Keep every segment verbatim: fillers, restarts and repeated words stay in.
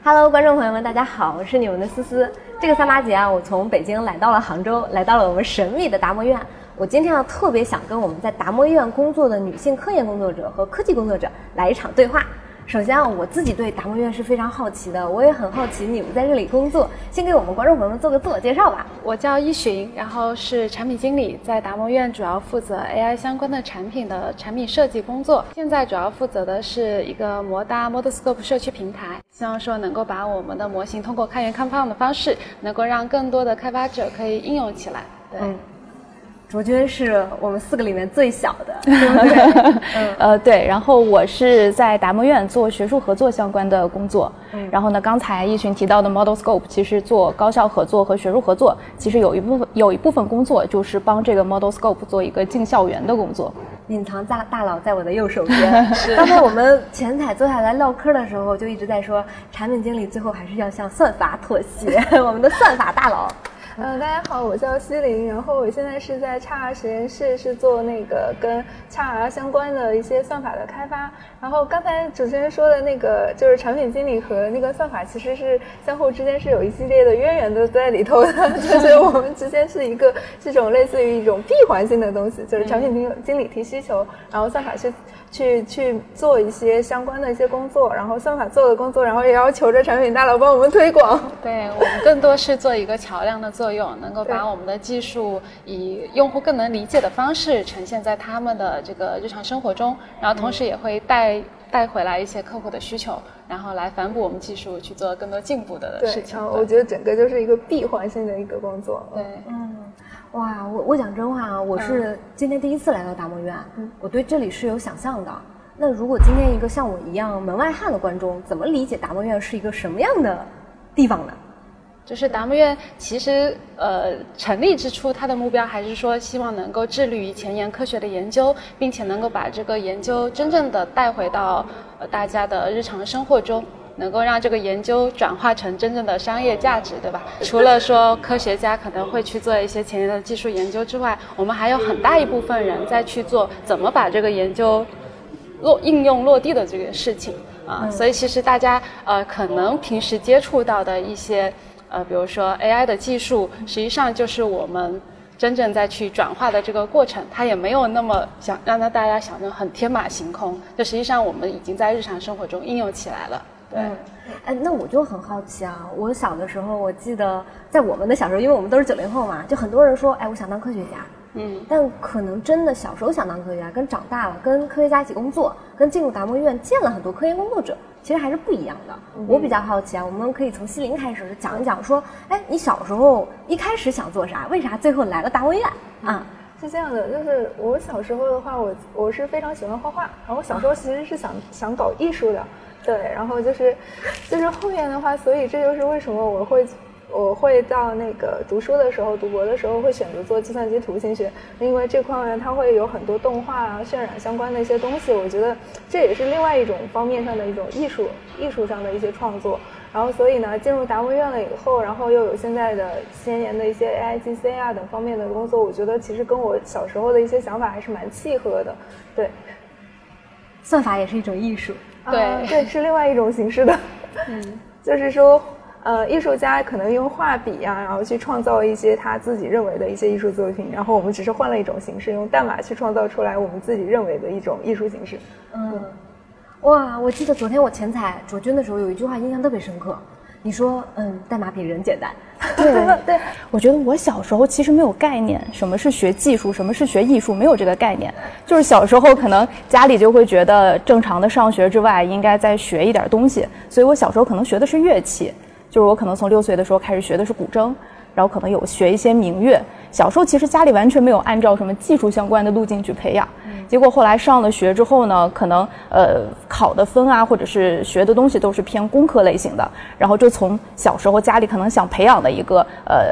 Hello， 观众朋友们，大家好，我是你们的思思。这个三八节啊，我从北京来到了杭州，来到了我们神秘的达摩院。我今天要特别想跟我们在达摩院工作的女性科研工作者和科技工作者来一场对话。首先啊，我自己对达摩院是非常好奇的，我也很好奇你们在这里工作。先给我们观众朋友们做个自我介绍吧。 我叫依寻，然后是产品经理，在达摩院主要负责 A I 相关的产品的产品设计工作。现在主要负责的是一个摩搭 ModelScope 社区平台，希望说能够把我们的模型通过开源开放的方式，能够让更多的开发者可以应用起来。对。嗯， 卓君是我们四个里面最小的，对不对？ 嗯、呃，对。然后我是在达摩院做学术合作相关的工作。嗯、然后呢，刚才依群提到的 ModelScope， 其实做高校合作和学术合作，其实有一部分有一部分工作就是帮这个 ModelScope 做一个进校园的工作。 隐藏大大佬在我的右手边。刚才我们前台坐下来唠嗑的时候，就一直在说，产品经理最后还是要向算法妥协。我们的算法大佬。 嗯，大家好，我叫西林，然后我现在是在 X R 实验室，是做那个跟 X R 相关的一些算法的开发。然后刚才主持人说的那个，就是产品经理和那个算法其实是相互之间是有一系列的渊源的在里头的，就是我们之间是一个这种类似于一种闭环性的东西，就是产品经经理提需求，然后算法去去去做一些相关的一些工作，然后算法做的工作，然后也要求着产品大佬帮我们推广。 对，我们更多是做一个桥梁的作用，能够把我们的技术以用户更能理解的方式呈现在他们的这个日常生活中，然后同时也会带带回来一些客户的需求，然后来反哺我们技术去做更多进步的事情。 对，我觉得整个就是一个闭环性的一个工作。 对， 嗯。哇，我我讲真话啊，我是今天第一次来到达摩院，嗯，我对这里是有想象的。那如果今天一个像我一样门外汉的观众，怎么理解达摩院是一个什么样的地方呢？ 就是达摩院其实呃成立之初，它的目标还是说希望能够致力于前沿科学的研究，并且能够把这个研究真正的带回到呃大家的日常生活中。能够让这个研究转化成真正的商业价值，对吧？除了说科学家可能会去做一些前沿的技术研究之外，我们还有很大一部分人在去做怎么把这个研究落应用落地的这个事情啊。嗯、所以其实大家呃可能平时接触到的一些呃比如说 A I 的技术，实际上就是我们真正在去转化的这个过程，它也没有那么想让大家想着很天马行空，就实际上我们已经在日常生活中应用起来了。对， 嗯，哎，那我就很好奇啊。我小的时候，我记得在我们的小时候，因为我们都是九零后嘛，就很多人说，哎，我想当科学家。嗯，但可能真的小时候想当科学家，跟长大了跟科学家一起工作，跟进入达摩院见了很多科研工作者，其实还是不一样的。嗯、我比较好奇啊，我们可以从西林开始讲一讲，说，哎，你小时候一开始想做啥？为啥最后来了达摩院啊？ 是这样的，就是我小时候的话，我我是非常喜欢画画，然后我小时候其实是想、啊、想搞艺术的。对，然后就是，就是后面的话，所以这就是为什么我会，我会到那个读书的时候，读博的时候会选择做计算机图形学，因为这块呢，它会有很多动画啊、渲染相关的一些东西，我觉得这也是另外一种方面上的一种艺术，艺术上的一些创作。然后所以呢，进入达摩院了以后，然后又有现在的先研的一些 A I G C 啊等方面的工作，我觉得其实跟我小时候的一些想法还是蛮契合的。对， 算法也是一种艺术。 对、 呃、对，是另外一种形式的。嗯，就是说，呃，艺术家可能用画笔啊，然后去创造一些他自己认为的一些艺术作品，然后我们只是换了一种形式，用代码去创造出来我们自己认为的一种艺术形式。 嗯，哇，我记得昨天我前采卓君的时候，有一句话印象特别深刻。你说，嗯，代码比人简单。 对对，我觉得我小时候其实没有概念，什么是学技术，什么是学艺术，没有这个概念。就是小时候可能家里就会觉得正常的上学之外，应该再学一点东西，所以我小时候可能学的是乐器，就是我可能从六岁的时候开始学的是古筝，然后可能有学一些民乐。小时候其实家里完全没有按照什么技术相关的路径去培养。结果后来上了学之后呢，可能呃考的分啊，或者是学的东西都是偏工科类型的，然后就从小时候家里可能想培养的一个呃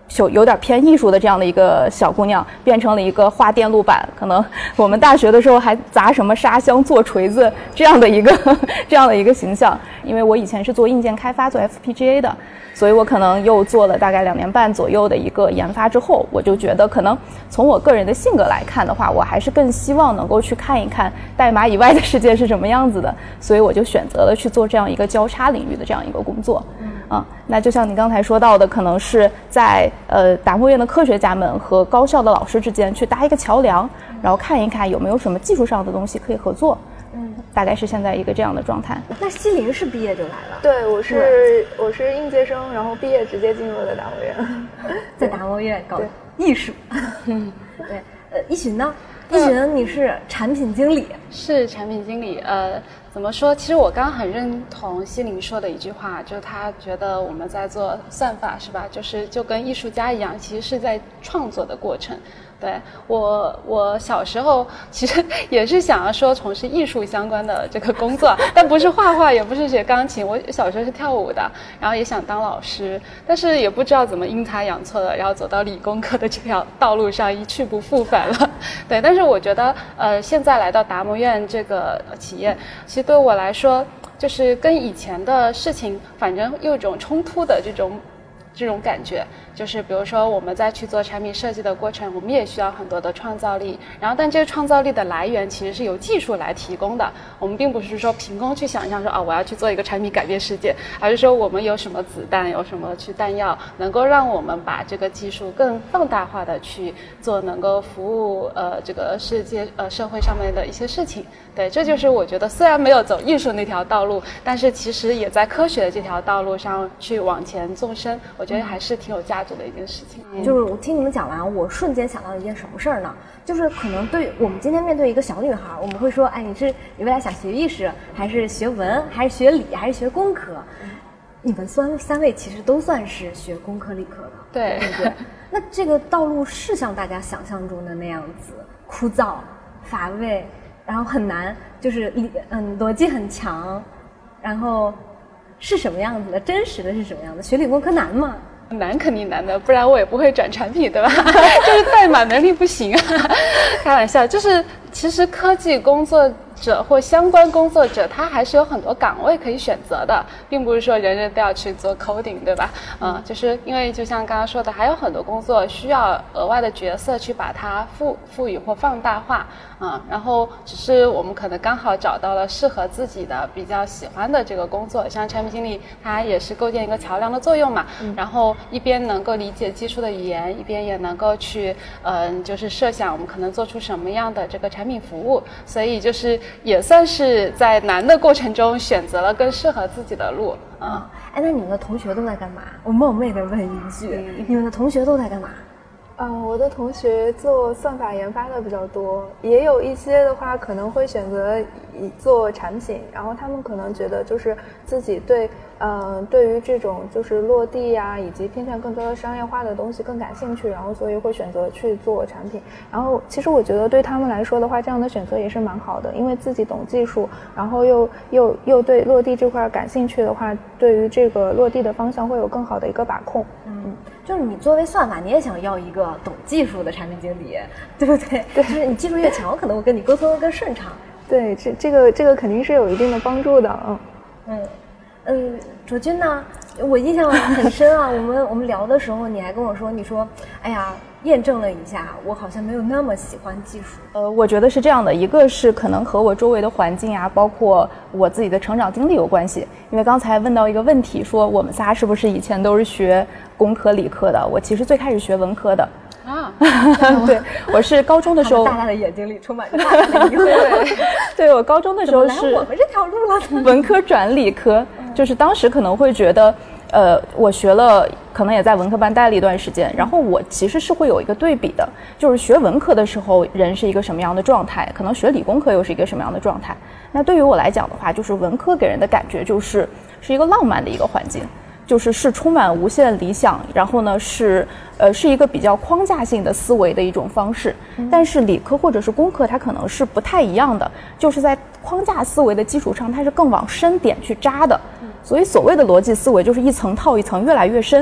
有有点偏艺术的这样的一个小姑娘，变成了一个画电路板，可能我们大学的时候还砸什么沙箱做锤子这样的一个这样的一个形象。因为我以前是做硬件开发，做 F P G A 的，所以我可能又做了大概两年半左右的一个研发之后，我就觉得可能从我个人的性格来看的话，我还是更希望能够去看一看代码以外的世界是什么样子的，所以我就选择了去做这样一个交叉领域的这样一个工作。嗯，那就像你刚才说到的，可能是在呃达摩院的科学家们和高校的老师之间去搭一个桥梁，然后看一看有没有什么技术上的东西可以合作。嗯，大概是现在一个这样的状态。 那西林是毕业就来了？ 对，我是我是应届生，然后毕业直接进入了达摩院， 在达摩院搞艺术。嗯，对，呃，一群呢？一群你是产品经理？ 是产品经理，呃。怎么说？其实我刚刚很认同西林说的一句话，就是他觉得我们在做算法，是吧？就是就跟艺术家一样，其实是在创作的过程。对，我，我小时候其实也是想要说从事艺术相关的这个工作，但不是画画，也不是学钢琴。我小时候是跳舞的，然后也想当老师，但是也不知道怎么阴差阳错的，然后走到理工科的这条道路上一去不复返了。对，但是我觉得，呃，现在来到达摩院这个企业，其实对我来说，就是跟以前的事情，反正有一种冲突的这种。这种感觉就是比如说我们在去做产品设计的过程，我们也需要很多的创造力，然后但这个创造力的来源其实是由技术来提供的，我们并不是说凭空去想象说啊我要去做一个产品改变世界，而是说我们有什么子弹，有什么去弹药，能够让我们把这个技术更放大化的去做，能够服务呃这个世界呃社会上面的一些事情。对，这就是我觉得虽然没有走艺术那条道路，但是其实也在科学的这条道路上去往前纵深，我觉得还是挺有价值的一件事情。 嗯、就是我听你们讲完，我瞬间想到一件什么事儿呢？就是可能对我们今天面对一个小女孩，我们会说，哎，你是你未来想学艺术，还是学文，还是学理，还是学工科？你们三三位其实都算是学工科理科的， 对对不对？那这个道路是像大家想象中的那样子枯燥乏味，然后很难，就是嗯逻辑很强，然后是什么样子的？真实的是什么样的？学理工科难吗？ 难肯定难的，不然我也不会转产品，对吧？就是代码能力不行啊，开玩笑。就是其实科技工作者或相关工作者，他还是有很多岗位可以选择的，并不是说人人都要去做 coding， 对吧？嗯，就是因为就像刚刚说的，还有很多工作需要额外的角色去把它赋赋予或放大化。嗯，然后只是我们可能刚好找到了适合自己的比较喜欢的这个工作，像产品经理，它也是构建一个桥梁的作用嘛。嗯、然后一边能够理解技术的语言，一边也能够去，嗯、呃，就是设想我们可能做出什么样的这个产品服务，所以就是也算是在难的过程中选择了更适合自己的路。嗯， 哎，那你们的同学都在干嘛？我冒昧的问一句，嗯、你们的同学都在干嘛？ 嗯，我的同学做算法研发的比较多，也有一些的话可能会选择做产品，然后他们可能觉得就是自己对，呃，对于这种就是落地呀、啊，以及偏向更多的商业化的东西更感兴趣，然后所以会选择去做产品。然后其实我觉得对他们来说的话，这样的选择也是蛮好的，因为自己懂技术，然后又又又对落地这块感兴趣的话，对于这个落地的方向会有更好的一个把控。 嗯。就是你作为算法，你也想要一个懂技术的产品经理，对不对？对，就是你技术越强，我可能我跟你沟通的更顺畅。 对，这这个这个肯定是有一定的帮助的，嗯嗯嗯。卓君呢？我印象很深啊。我们我们聊的时候，你还跟我说，你说，哎呀，验证了一下，我好像没有那么喜欢技术。 呃，我觉得是这样的，一个是可能和我周围的环境啊，包括我自己的成长经历有关系。因为刚才问到一个问题，说我们仨是不是以前都是学工科理科的？我其实最开始学文科的。啊，对，我是高中的时候， 大大的眼睛里充满着大大的疑惑。 对，我高中的时候是我们这条路了， 文科转理科，就是当时可能会觉得，呃，我学了，可能也在文科班待了一段时间，然后我其实是会有一个对比的，就是学文科的时候人是一个什么样的状态，可能学理工科又是一个什么样的状态。那对于我来讲的话，就是文科给人的感觉就是是一个浪漫的一个环境。就是是充满无限理想，然后呢是呃是一个比较框架性的思维的一种方式，嗯、但是理科或者是工科它可能是不太一样的，就是在框架思维的基础上，它是更往深点去扎的，嗯、所以所谓的逻辑思维就是一层套一层越来越深，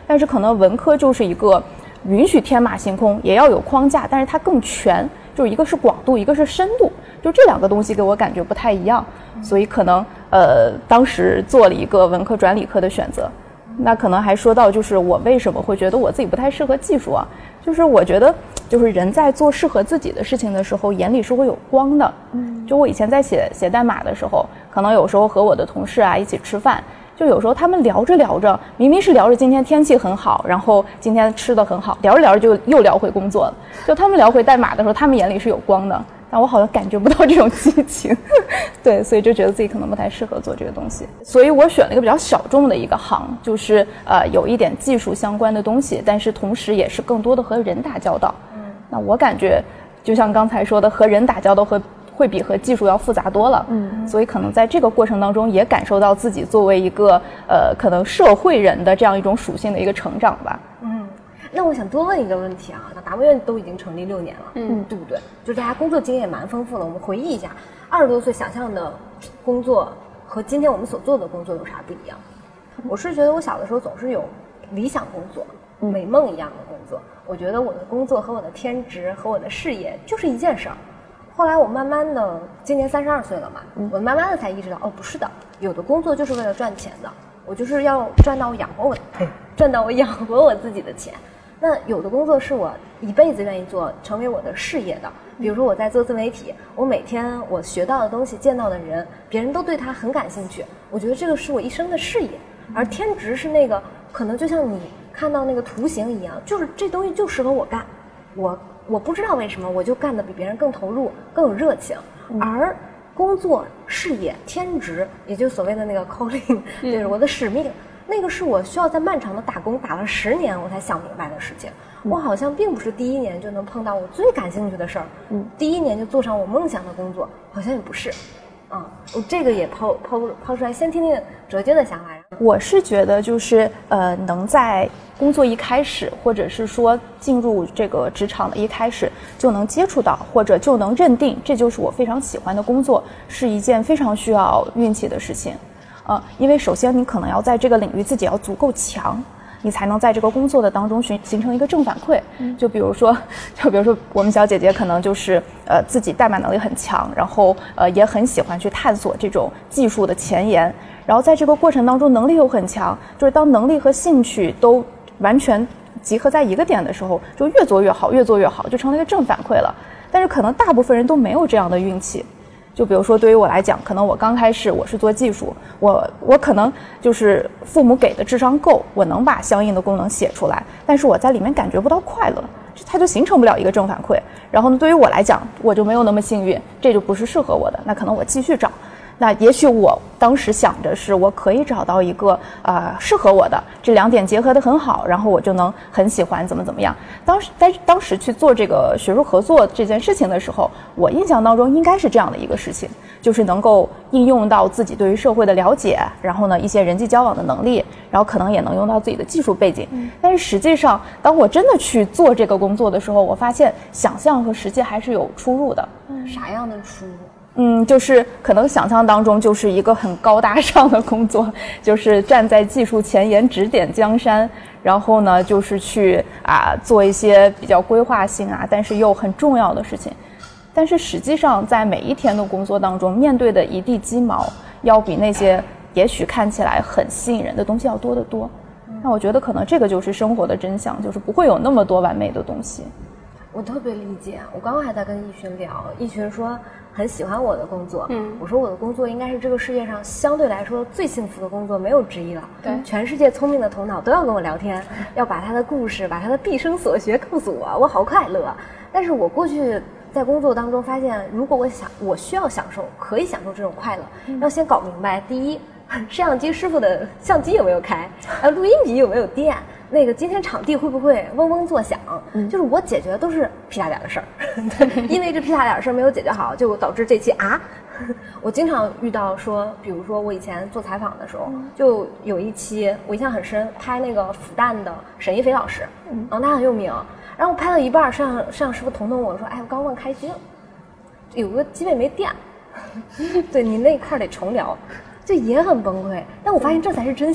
但是可能文科就是一个允许天马行空，也要有框架，但是它更全，就是一个是广度，一个是深度，就这两个东西给我感觉不太一样，所以可能呃当时做了一个文科转理科的选择。那可能还说到就是我为什么会觉得我自己不太适合技术啊，就是我觉得就是人在做适合自己的事情的时候眼里是会有光的。嗯，就我以前在写写代码的时候，可能有时候和我的同事啊一起吃饭，就有时候他们聊着聊着，明明是聊着今天天气很好，然后今天吃的很好，聊着聊着就又聊回工作了。就他们聊回代码的时候，他们眼里是有光的，但我好像感觉不到这种激情。对，所以就觉得自己可能不太适合做这个东西，所以我选了一个比较小众的一个行，就是呃有一点技术相关的东西，但是同时也是更多的和人打交道。嗯，那我感觉就像刚才说的，和人打交道和会比和技术要复杂多了。嗯，所以可能在这个过程当中也感受到自己作为一个呃可能社会人的这样一种属性的一个成长吧。 嗯，那我想多问一个问题啊，那达摩院都已经成立六年了，嗯，对不对？就是大家工作经验也蛮丰富的，我们回忆一下，二十多岁想象的工作和今天我们所做的工作有啥不一样？我是觉得我小的时候总是有理想工作、美梦一样的工作，我觉得我的工作和我的天职和我的事业就是一件事儿。后来我慢慢的，今年三十二岁了嘛，我慢慢的才意识到，哦，不是的，有的工作就是为了赚钱的，我就是要赚到养活我，赚到我养活我自己的钱。那有的工作是我一辈子愿意做，成为我的事业的。比如说我在做自媒体，我每天我学到的东西、见到的人，别人都对他很感兴趣，我觉得这个是我一生的事业。而天职是那个，可能就像你看到那个图形一样，就是这东西就适合我干，我我不知道为什么我就干得比别人更投入、更有热情。而工作、事业、天职，也就是所谓的那个 calling， 就是我的使命。那个是我需要在漫长的打工打了十年我才想明白的事情。我好像并不是第一年就能碰到我最感兴趣的事儿，嗯，第一年就做上我梦想的工作，好像也不是。啊、嗯，我这个也抛抛抛出来，先听听哲君的想法。 我是觉得就是呃，能在工作一开始，或者是说进入这个职场的一开始就能接触到，或者就能认定这就是我非常喜欢的工作，是一件非常需要运气的事情。呃，因为首先你可能要在这个领域自己要足够强，你才能在这个工作的当中形形成一个正反馈。就比如说，就比如说我们小姐姐可能就是呃自己代码能力很强，然后呃也很喜欢去探索这种技术的前沿，然后在这个过程当中能力又很强，就是当能力和兴趣都完全集合在一个点的时候，就越做越好，越做越好，就成了一个正反馈了。但是可能大部分人都没有这样的运气。就比如说对于我来讲，可能我刚开始我是做技术，我我可能就是父母给的智商够，我能把相应的功能写出来，但是我在里面感觉不到快乐，它就形成不了一个正反馈。然后呢，对于我来讲，我就没有那么幸运，这就不是适合我的，那可能我继续找。那也许我当时想着是我可以找到一个呃适合我的，这两点结合得很好，然后我就能很喜欢怎么怎么样。当时在当时去做这个学术合作这件事情的时候，我印象当中应该是这样的一个事情，就是能够应用到自己对于社会的了解，然后呢一些人际交往的能力，然后可能也能用到自己的技术背景。嗯、但是实际上当我真的去做这个工作的时候，我发现想象和实际还是有出入的。 嗯，啥样的出入？ 嗯，就是可能想象当中就是一个很高大上的工作，就是站在技术前沿指点江山，然后呢就是去啊做一些比较规划性啊但是又很重要的事情。但是实际上在每一天的工作当中面对的一地鸡毛要比那些也许看起来很吸引人的东西要多得多。那我觉得可能这个就是生活的真相，就是不会有那么多完美的东西。 我特别理解，我刚刚还在跟一群聊，一群说很喜欢我的工作，嗯，我说我的工作应该是这个世界上相对来说最幸福的工作，没有之一了。对，全世界聪明的头脑都要跟我聊天，要把他的故事，把他的毕生所学告诉我，我好快乐。但是我过去在工作当中发现，如果我想我需要享受，可以享受这种快乐，嗯、要先搞明白，第一，摄像机师傅的相机有没有开，呃，录音笔有没有电。那个今天场地会不会嗡嗡作响？嗯，就是我解决的都是屁大点的事儿，因为这屁大点的事儿没有解决好，就导致这期啊，我经常遇到说，比如说我以前做采访的时候，嗯、就有一期我印象很深，拍那个复旦的沈一飞老师，嗯，然后他很有名，然后我拍到一半，摄像摄像师傅捅捅我说，哎，我刚忘开机了，有个机位没电，对你那块得重聊。就也很崩溃，但我发现这才是真相。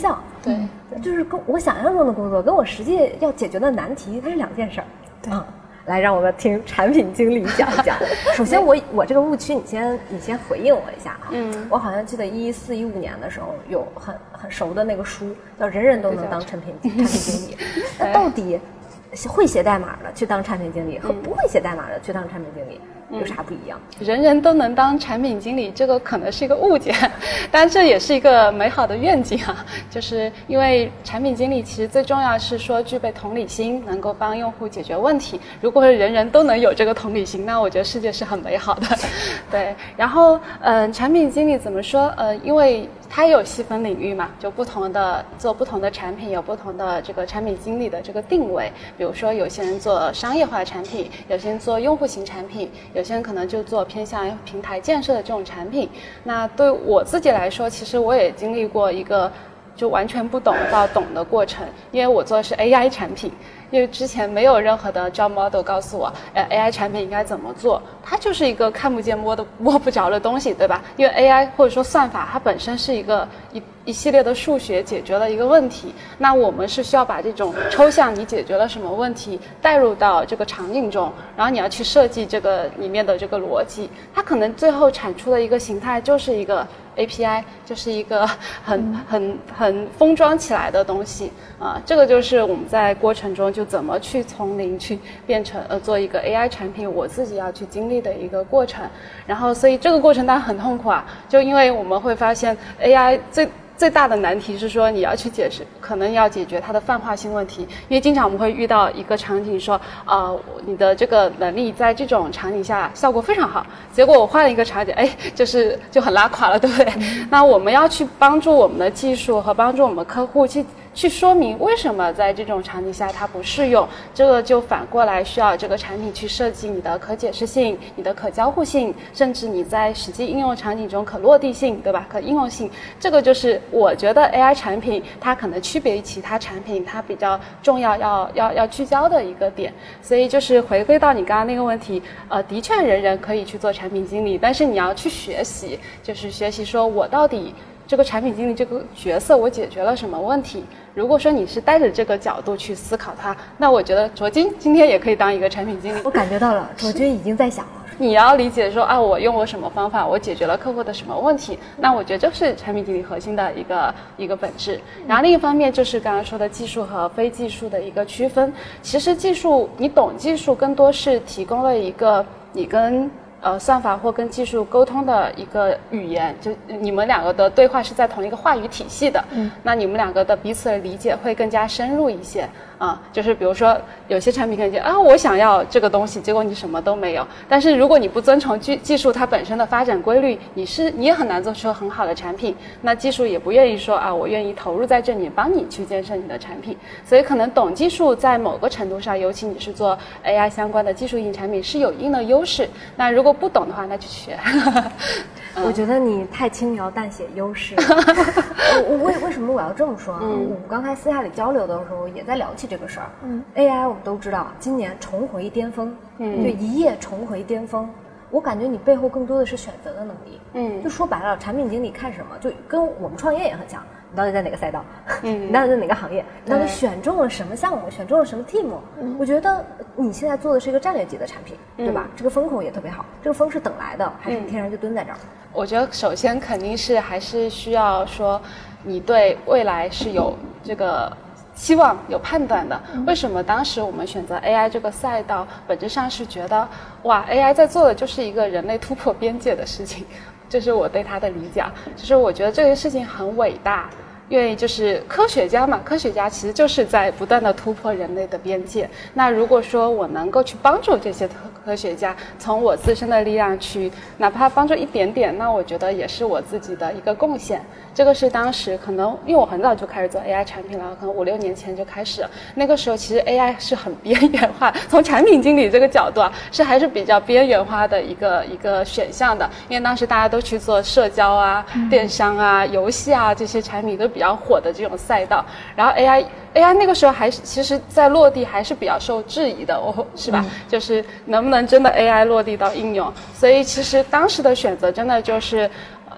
对， 就是跟我想象中的工作跟我实际要解决的难题它是两件事儿。 对。 嗯，来，让我们听产品经理讲一讲。首先我，我我这个误区，你先你先回应我一下啊。嗯，我好像记得一四一五年的时候有很很熟的那个书，叫《人人都能当产品产品经理》。那到底会写代码的去当产品经理和不会写代码的去当产品经理有啥不一样？ 嗯、人人都能当产品经理，这个可能是一个误解，但这也是一个美好的愿景啊。就是因为产品经理其实最重要是说具备同理心，能够帮用户解决问题。如果是人人都能有这个同理心，那我觉得世界是很美好的。对，然后嗯、呃，产品经理怎么说？呃，因为它也有细分领域嘛，就不同的做不同的产品，有不同的这个产品经理的这个定位。比如说，有些人做商业化产品，有些人做用户型产品，有些人可能就做偏向平台建设的这种产品。那对我自己来说，其实我也经历过一个就完全不懂到懂的过程，因为我做的是 A I 产品。因为之前没有任何的 job model 告诉我，呃 ，A I 产品应该怎么做，它就是一个看不见摸的摸不着的东西，对吧？因为 A I 或者说算法，它本身是一个一一系列的数学解决了一个问题，那我们是需要把这种抽象你解决了什么问题带入到这个场景中，然后你要去设计这个里面的这个逻辑，它可能最后产出的一个形态就是一个 A P I， 就是一个很很很封装起来的东西啊、呃，这个就是我们在过程中就怎么去从零去变成呃做一个 A I 产品，我自己要去经历的一个过程。然后，所以这个过程当然很痛苦啊，就因为我们会发现 A I 最最大的难题是说你要去解释，可能要解决它的泛化性问题，因为经常我们会遇到一个场景说，呃，你的这个能力在这种场景下效果非常好，结果我换了一个场景，哎，就是就很拉垮了，对不对？嗯、那我们要去帮助我们的技术和帮助我们客户去。去说明为什么在这种场景下它不适用，这个就反过来需要这个产品去设计你的可解释性、你的可交互性，甚至你在实际应用场景中可落地性，对吧？可应用性，这个就是我觉得 A I 产品它可能区别于其他产品，它比较重要要要要聚焦的一个点。所以就是回归到你刚刚那个问题，呃，的确人人可以去做产品经理，但是你要去学习，就是学习说我到底。这个产品经理这个角色我解决了什么问题？如果说你是带着这个角度去思考它，那我觉得卓君今天也可以当一个产品经理。 我感觉到了，卓君已经在想了。 你要理解说啊，我用过什么方法，我解决了客户的什么问题，那我觉得这是产品经理核心的一个一个本质。然后另一方面就是刚刚说的技术和非技术的一个区分。其实技术，你懂技术更多是提供了一个你跟呃，算法或跟技术沟通的一个语言，就你们两个的对话是在同一个话语体系的，嗯，那你们两个的彼此的理解会更加深入一些啊。就是比如说，有些产品可能啊，我想要这个东西，结果你什么都没有。但是如果你不遵从技技术它本身的发展规律，你是你也很难做出很好的产品。那技术也不愿意说啊，我愿意投入在这里帮你去建设你的产品。所以可能懂技术在某个程度上，尤其你是做 A I 相关的技术型产品，是有一定的优势。那如果不懂的话，那就学。 我觉得你太轻描淡写优势了。我我为为什么我要这么说啊？嗯、我们刚才私下里交流的时候也在聊起这个事儿。嗯 ，A I 我们都知道，今年重回巅峰，嗯，就一夜重回巅峰。我感觉你背后更多的是选择的能力。嗯，就说白了，产品经理看什么，就跟我们创业也很像。你到底在哪个赛道？嗯，你到底在哪个行业？你到底选中了什么项目？选中了什么 team？、嗯、我觉得你现在做的是一个战略级的产品，嗯、对吧？这个风口也特别好，这个风是等来的，还是你天然就蹲在这儿？ 我觉得首先肯定是还是需要说，你对未来是有这个期望、有判断的。为什么当时我们选择 A I 这个赛道？本质上是觉得，哇 ，A I 在做的就是一个人类突破边界的事情。这是我对它的理解，就是我觉得这个事情很伟大，因为就是科学家嘛，科学家其实就是在不断的突破人类的边界。那如果说我能够去帮助这些科学家，从我自身的力量去，哪怕帮助一点点，那我觉得也是我自己的一个贡献。这个是当时可能因为我很早就开始做 A I 产品了，可能五六年前就开始了。那个时候其实 A I 是很边缘化，从产品经理这个角度啊，是还是比较边缘化的一个一个选项的。因为当时大家都去做社交啊、嗯、电商啊、游戏啊这些产品都比较火的这种赛道，然后 A I A I 那个时候还是其实在落地还是比较受质疑的，哦，是吧？嗯、就是能不能真的 A I 落地到应用？所以其实当时的选择真的就是。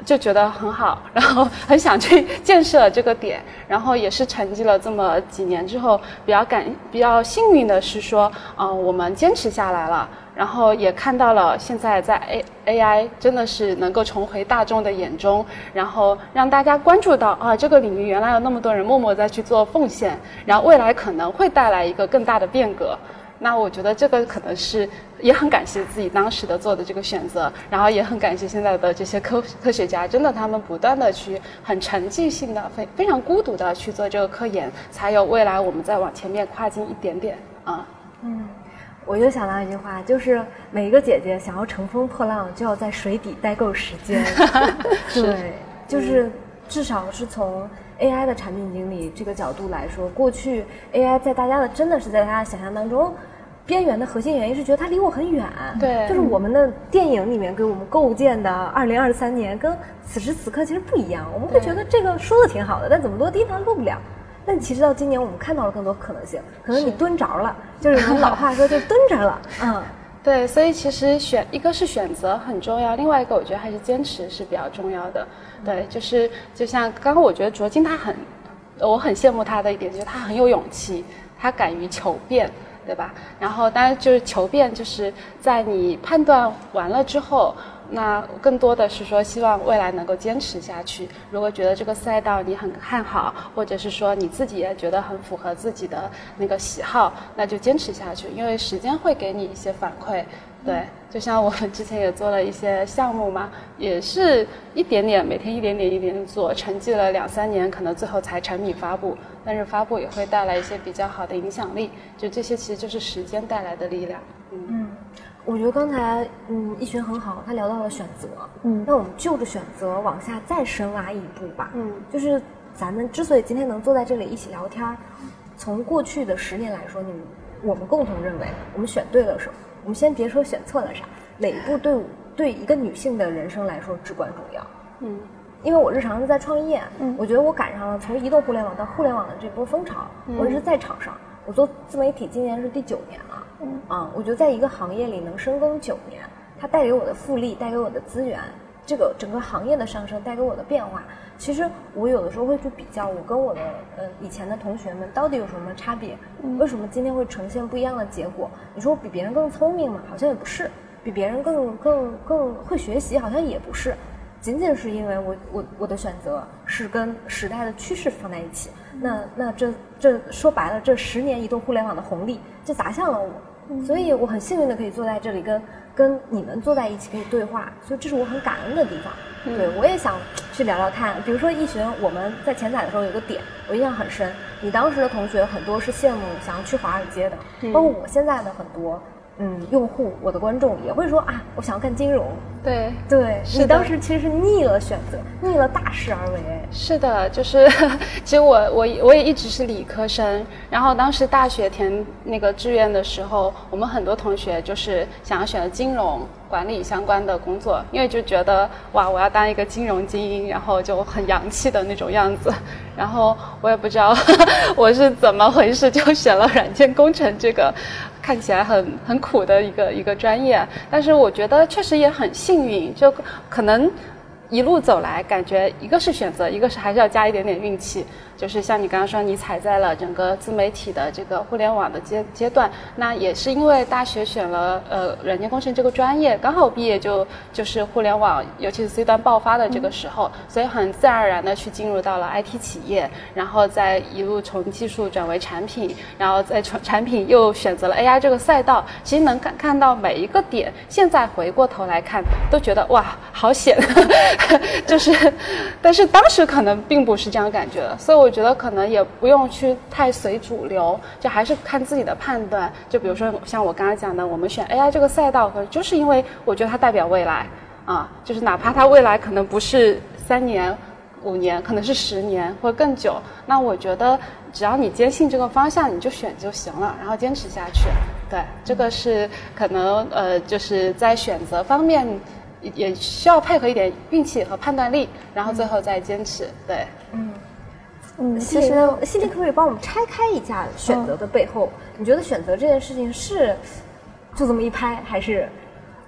就觉得很好，然后很想去建设这个点，然后也是沉寂了这么几年之后，比较感比较幸运的是说，呃，我们坚持下来了，然后也看到了现在在 A A I 真的是能够重回大众的眼中，然后让大家关注到啊，这个领域原来有那么多人默默在去做奉献，然后未来可能会带来一个更大的变革。那我觉得这个可能是也很感谢自己当时的做的这个选择，然后也很感谢现在的这些科科学家，真的他们不断的去很沉寂性的非非常孤独的去做这个科研，才有未来我们再往前面跨进一点点啊。 嗯，我就想到一句话，就是每一个姐姐想要乘风破浪，就要在水底待够时间。对，就是至少是从 A I 的产品经理这个角度来说，过去 A I 在大家的真的是在大家想象当中边缘的核心原因是觉得它离我很远。 对， 就是我们的电影里面给我们构建的二零二三年跟此时此刻其实不一样，我们会觉得这个说的挺好的，但怎么落地它落不了。但其实到今年我们看到了更多可能性，可能你蹲着了，就是我们老话说就蹲着了。嗯， 对，所以其实选一个是选择很重要，另外一个我觉得还是坚持是比较重要的。对，就是就像刚刚我觉得卓金他很，我很羡慕他的一点就是他很有勇气，他敢于求变，对吧？然后当然就是求变，就是在你判断完了之后，那更多的是说希望未来能够坚持下去。如果觉得这个赛道你很看好，或者是说你自己也觉得很符合自己的那个喜好，那就坚持下去，因为时间会给你一些反馈。对，就像我们之前也做了一些项目嘛，也是一点点，每天一点点一点点做，沉寂了两三年，可能最后才产品发布，但是发布也会带来一些比较好的影响力，就这些其实就是时间带来的力量。嗯， 嗯我觉得刚才嗯一群很好，他聊到了选择，嗯，那我们就着选择往下再深挖一步吧，嗯，就是咱们之所以今天能坐在这里一起聊天，从过去的十年来说，你们我们共同认为我们选对了什么？我们先别说选错了啥，哪一步对对一个女性的人生来说至关重要？嗯，因为我日常是在创业，嗯，我觉得我赶上了从移动互联网到互联网的这波风潮，嗯、我也是在场上。我做自媒体今年是第九年了，嗯啊，我觉得在一个行业里能深耕九年，它带给我的复利，带给我的资源，这个整个行业的上升带给我的变化，其实我有的时候会去比较我跟我的呃以前的同学们到底有什么差别，嗯、为什么今天会呈现不一样的结果？你说我比别人更聪明吗？好像也不是，比别人更更更会学习好像也不是，仅仅是因为我我我的选择是跟时代的趋势放在一起。那那这这说白了，这十年移动互联网的红利就砸向了我，嗯、所以我很幸运的可以坐在这里跟跟你们坐在一起可以对话，所以这是我很感恩的地方。嗯、对，我也想去聊聊看，比如说一群我们在前采的时候有个点我印象很深，你当时的同学很多是羡慕想要去华尔街的，嗯、包括我现在的很多嗯用户，我的观众也会说啊，我想要干金融。 对对，你当时其实是逆了选择，逆了大势而为。 是的，就是其实我我我也一直是理科生，然后当时大学填那个志愿的时候，我们很多同学就是想要选择金融管理相关的工作，因为就觉得哇，我要当一个金融精英，然后就很洋气的那种样子。然后我也不知道我是怎么回事，就选了软件工程这个看起来很很苦的一个一个专业，但是我觉得确实也很幸运，就可能一路走来，感觉一个是选择，一个是还是要加一点点运气。就是像你刚刚说，你踩在了整个自媒体的这个互联网的阶阶段，那也是因为大学选了呃软件工程这个专业，刚好毕业就就是互联网，尤其是 C 端爆发的这个时候，嗯、所以很自然而然的去进入到了 I T 企业，然后再一路从技术转为产品，然后再从产品又选择了 A I 这个赛道。其实能看看到每一个点，现在回过头来看，都觉得哇，好险，就是，但是当时可能并不是这样感觉的，所以我觉得可能也不用去太随主流，就还是看自己的判断。就比如说像我刚才讲的，我们选 A I 这个赛道，就是因为我觉得它代表未来啊，就是哪怕它未来可能不是三年、五年，可能是十年或更久，那我觉得只要你坚信这个方向，你就选就行了，然后坚持下去。对，这个是可能呃，就是在选择方面也需要配合一点运气和判断力，然后最后再坚持。对，嗯。 嗯，其实西西可不可以帮我们拆开一下选择的背后？嗯、你觉得选择这件事情是就这么一拍，还是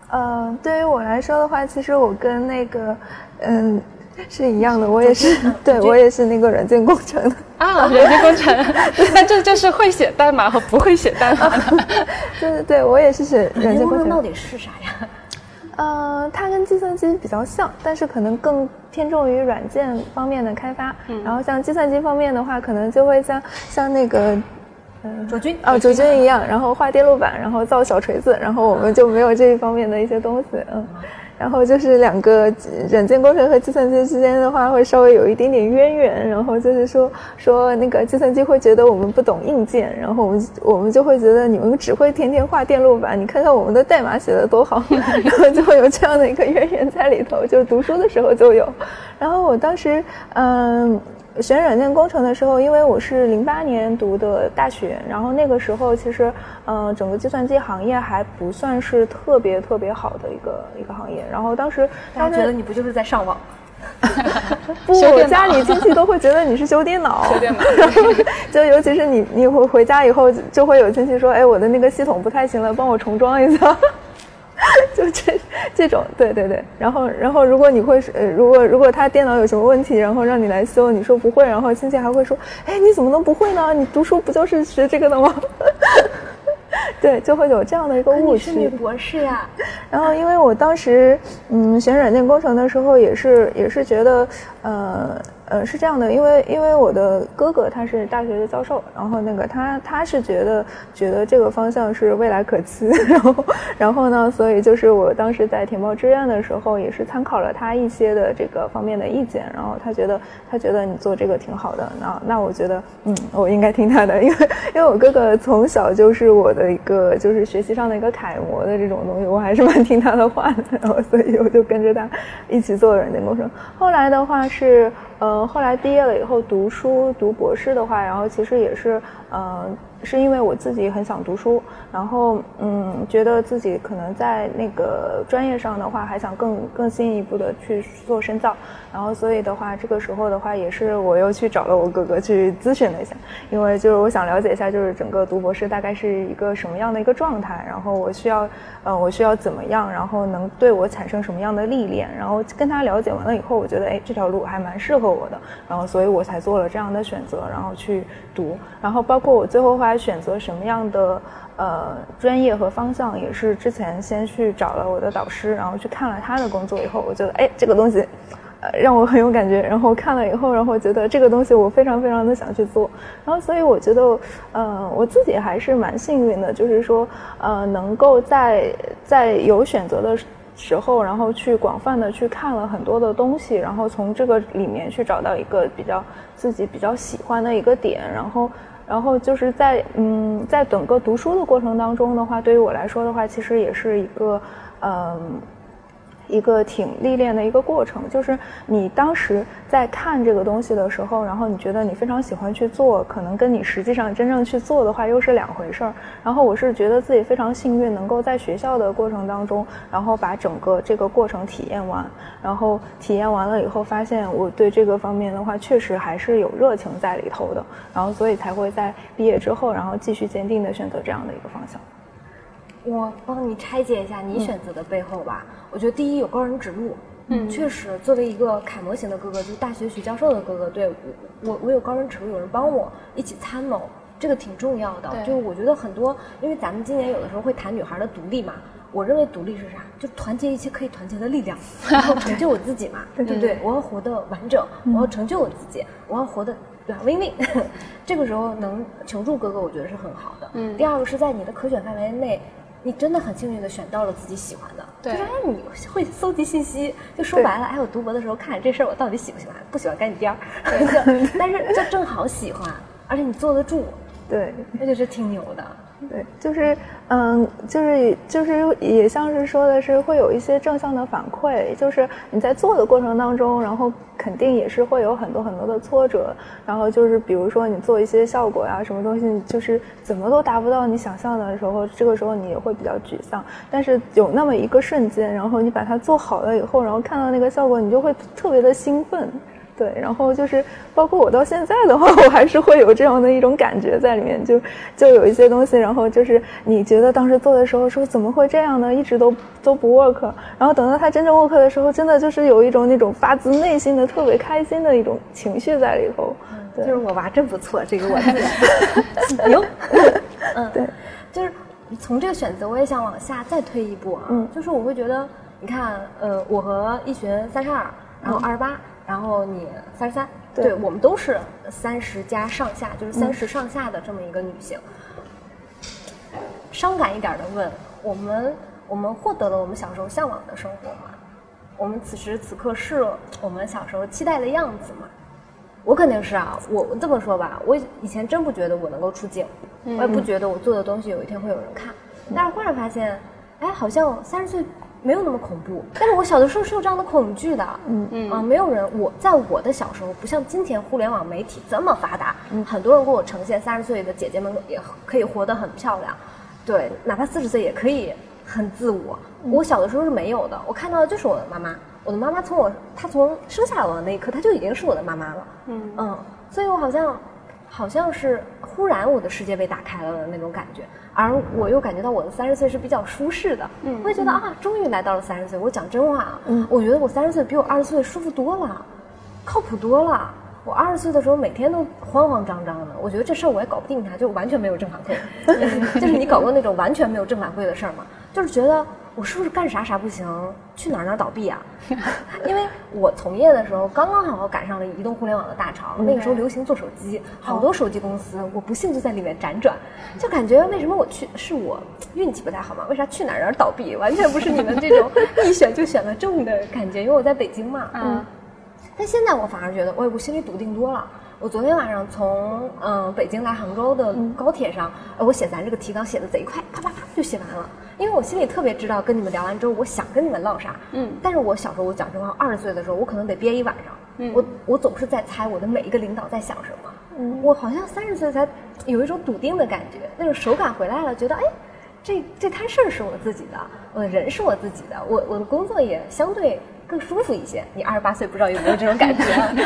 呃，对于我来说的话，其实我跟那个，嗯，是一样的，我也是，对我也是那个软件工程的啊，软件工程，那这就是会写代码和不会写代码的。 对对对，我也是写软件工程。 到底是啥呀？ 呃，它跟计算机比较像，但是可能更偏重于软件方面的开发。嗯，然后像计算机方面的话，可能就会像像那个。 嗯，卓君哦，卓君一样，然后画电路板，然后造小锤子，然后我们就没有这一方面的一些东西，嗯，然后就是两个软件工程和计算机之间的话，会稍微有一点点渊源，然后就是说说那个计算机会觉得我们不懂硬件，然后我们我们就会觉得你们只会天天画电路板，你看看我们的代码写的多好，然后就会有这样的一个渊源在里头，就是读书的时候就有，然后我当时嗯。选软件工程的时候，因为我是零八年读的大学，然后那个时候其实，呃，整个计算机行业还不算是特别特别好的一个一个行业。然后当时大家觉得你不就是在上网？ 不，家里亲戚都会觉得你是修电脑。 修电脑。 就尤其是你，你回回家以后，就会有亲戚说：“哎，我的那个系统不太行了，帮我重装一下。”就这这种，对对对，然后然后如果你会，呃，如果如果他电脑有什么问题，然后让你来修，你说不会，然后亲戚还会说，哎，你怎么能不会呢？你读书不就是学这个的吗？对，就会有这样的一个误区。 你是女博士呀。 然后因为我当时嗯选软件工程的时候，也是也是觉得，呃。呃，是这样的，因为因为我的哥哥他是大学的教授，然后那个他他是觉得觉得这个方向是未来可期，然后然后呢，所以就是我当时在填报志愿的时候，也是参考了他一些的这个方面的意见，然后他觉得他觉得你做这个挺好的，那那我觉得嗯，我应该听他的，因为因为我哥哥从小就是我的一个就是学习上的一个楷模的这种东西，我还是蛮听他的话的，然后所以我就跟着他一起做软件工程。后来的话是。呃，后来毕业了以后读书读博士的话，然后其实也是，呃，是因为我自己很想读书，然后嗯，觉得自己可能在那个专业上的话，还想更更进一步的去做深造，然后所以的话，这个时候的话，也是我又去找了我哥哥去咨询了一下，因为就是我想了解一下，就是整个读博士大概是一个什么样的一个状态，然后我需要，呃，我需要怎么样，然后能对我产生什么样的历练，然后跟他了解完了以后，我觉得哎，这条路还蛮适合我的，然后所以我才做了这样的选择，然后去读，然后包括我最后还选择什么样的呃专业和方向，也是之前先去找了我的导师，然后去看了他的工作以后，我觉得哎这个东西呃让我很有感觉，然后看了以后，然后觉得这个东西我非常非常的想去做，然后所以我觉得呃我自己还是蛮幸运的，就是说呃能够在在有选择的时候，然后去广泛的去看了很多的东西，然后从这个里面去找到一个比较自己比较喜欢的一个点，然后然后就是在嗯在整个读书的过程当中的话，对于我来说的话，其实也是一个嗯一个挺历练的一个过程，就是你当时在看这个东西的时候，然后你觉得你非常喜欢去做，可能跟你实际上真正去做的话又是两回事儿。然后我是觉得自己非常幸运，能够在学校的过程当中，然后把整个这个过程体验完，然后体验完了以后，发现我对这个方面的话，确实还是有热情在里头的，然后所以才会在毕业之后，然后继续坚定的选择这样的一个方向。 我帮你拆解一下你选择的背后吧。嗯、我觉得第一有高人指路，嗯，确实作为一个楷模型的哥哥，就是大学许教授的哥哥，对我我我有高人指路，有人帮我一起参谋，这个挺重要的。就我觉得很多，因为咱们今年有的时候会谈女孩的独立嘛，我认为独立是啥？就团结一切可以团结的力量，然后成就我自己嘛，对不对？我要活得完整，我要成就我自己，我要活得。对吧 ？win win， 这个时候能求助哥哥，我觉得是很好的。嗯。第二个是在你的可选范围内，你真的很幸运的选到了自己喜欢的。对。就是哎，你会搜集信息，就说白了，哎，我读博的时候看这事儿，我到底喜不喜欢？不喜欢赶紧颠儿。但是就正好喜欢，而且你坐得住， 对， 那就是挺牛的。 对，就是嗯，就是就是也像是说的是会有一些正向的反馈，就是你在做的过程当中，然后肯定也是会有很多很多的挫折，然后就是比如说你做一些效果呀、啊、什么东西，就是怎么都达不到你想象的时候，这个时候你也会比较沮丧。但是有那么一个瞬间，然后你把它做好了以后，然后看到那个效果，你就会特别的兴奋。 对，然后就是包括我到现在的话，我还是会有这样的一种感觉在里面，就就有一些东西，然后就是你觉得当时做的时候说怎么会这样呢，一直都都不 work， 然后等到它真正 work 的时候，真的就是有一种那种发自内心的特别开心的一种情绪在里头。 对，就是我娃真不错，这个我自己牛。嗯，对，就是从这个选择，我也想往下再推一步啊，嗯，就是我会觉得，你看，呃，我和一群三十二，然后二十八。然后你三十三，对，我们都是三十加上下，就是三十上下的这么一个女性。嗯、伤感一点的问，我们我们获得了我们小时候向往的生活吗？我们此时此刻是我们小时候期待的样子吗？我肯定是啊，我这么说吧，我以前真不觉得我能够出镜，嗯、我也不觉得我做的东西有一天会有人看，嗯、但是忽然发现，哎，好像三十岁。没有那么恐怖，但是我小的时候是有这样的恐惧的，嗯嗯啊，没有人，我在我的小时候不像今天互联网媒体这么发达，嗯，很多人给我呈现三十岁的姐姐们也可以活得很漂亮，对，哪怕四十岁也可以很自我。嗯、我小的时候是没有的，我看到的就是我的妈妈，我的妈妈从我她从生下来我的那一刻，她就已经是我的妈妈了，嗯嗯，所以我好像好像是忽然我的世界被打开了的那种感觉。而我又感觉到我的三十岁是比较舒适的，嗯，我也觉得啊，终于来到了三十岁。我讲真话啊，嗯，我觉得我三十岁比我二十岁舒服多了，靠谱多了。我二十岁的时候每天都慌慌张张的，我觉得这事儿我也搞不定它，就完全没有正反馈。就是你搞过那种完全没有正反馈的事儿吗？就是觉得我是不是干啥啥不行，去哪儿哪儿倒闭啊？因为我从业的时候刚刚好好赶上了移动互联网的大潮，那个时候流行做手机，好多手机公司，我不幸就在里面辗转，就感觉为什么我去是我运气不太好嘛？为啥去哪儿哪儿倒闭？完全不是你们这种一选就选了中的感觉，因为我在北京嘛，嗯。但现在我反而觉得，我我心里笃定多了。我昨天晚上从嗯、呃、北京来杭州的高铁上，呃，我写咱这个提纲写的贼快，啪啪啪就写完了。因为我心里特别知道，跟你们聊完之后，我想跟你们唠啥。嗯。但是我小时候，我讲真话，二十岁的时候，我可能得憋一晚上。嗯。我我总是在猜我的每一个领导在想什么。嗯。我好像三十岁才有一种笃定的感觉，那种手感回来了，觉得哎，这这摊事儿是我自己的，我的人是我自己的，我我的工作也相对更舒服一些。你二十八岁不知道有没有这种感觉？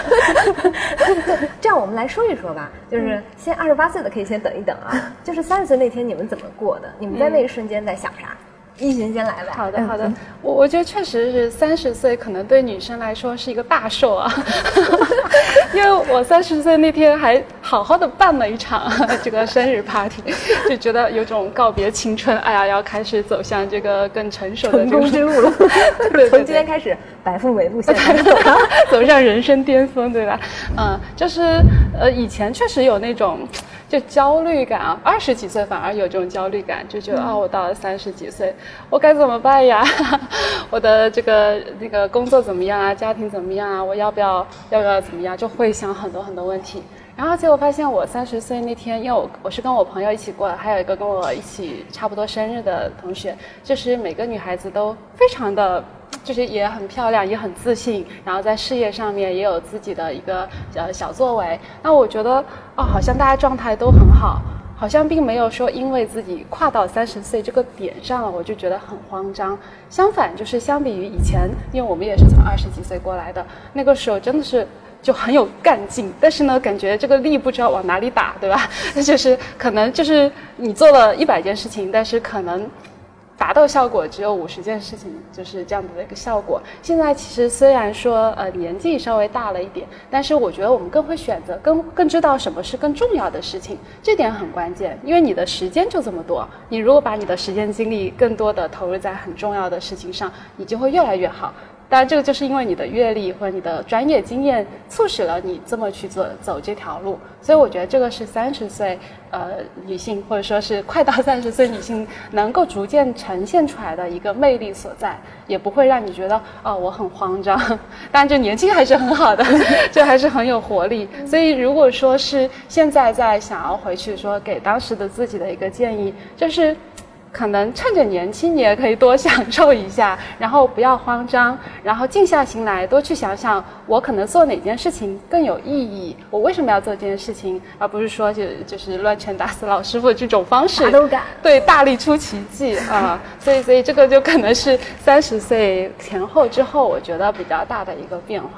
这样我们来说一说吧，就是先二十八岁的可以先等一等啊。就是三十岁那天你们怎么过的？你们在那个瞬间在想啥？一群先来呗。 好的好的，我我觉得确实是三十岁可能对女生来说是一个大寿啊，因为我三十岁那天还好好的办了一场这个生日 party， 就觉得有种告别青春，哎呀要开始走向这个更成熟的成功之路了。对，从今天开始百富美路线开始走上走上人生巅峰，对吧？嗯，就是呃以前确实有那种就焦虑感啊，二十几岁反而有这种焦虑感，就觉得啊、哦，我到了三十几岁，我该怎么办呀？我的这个那个工作怎么样啊？家庭怎么样啊？我要不要要不要怎么样？就会想很多很多问题。然后结果发现我三十岁那天，因为我我是跟我朋友一起过，还有一个跟我一起差不多生日的同学，就是每个女孩子都非常的。就是也很漂亮，也很自信，然后在事业上面也有自己的一个呃小作为。那我觉得哦，好像大家状态都很好，好像并没有说因为自己跨到三十岁这个点上了，我就觉得很慌张。相反，就是相比于以前，因为我们也是从二十几岁过来的，那个时候真的是就很有干劲，但是呢，感觉这个力不知道往哪里打，对吧？那就是可能就是你做了一百件事情，但是可能达到效果只有五十件事情，就是这样子的一个效果。现在其实虽然说呃年纪稍微大了一点，但是我觉得我们更会选择，更更知道什么是更重要的事情，这点很关键。因为你的时间就这么多，你如果把你的时间精力更多的投入在很重要的事情上，你就会越来越好。当然这个就是因为你的阅历或者你的专业经验促使了你这么去做走这条路，所以我觉得这个是三十岁呃女性或者说是快到三十岁女性能够逐渐呈现出来的一个魅力所在，也不会让你觉得哦我很慌张，当然这年轻还是很好的，这还是很有活力。所以如果说是现在在想要回去说给当时的自己的一个建议，就是可能趁着年轻你也可以多享受一下，然后不要慌张，然后静下心来多去想想我可能做哪件事情更有意义，我为什么要做这件事情，而不是说就就是乱拳打死老师傅这种方式， 啥都干， 对，大力出奇迹啊、呃！所以所以这个就可能是三十岁前后之后我觉得比较大的一个变化。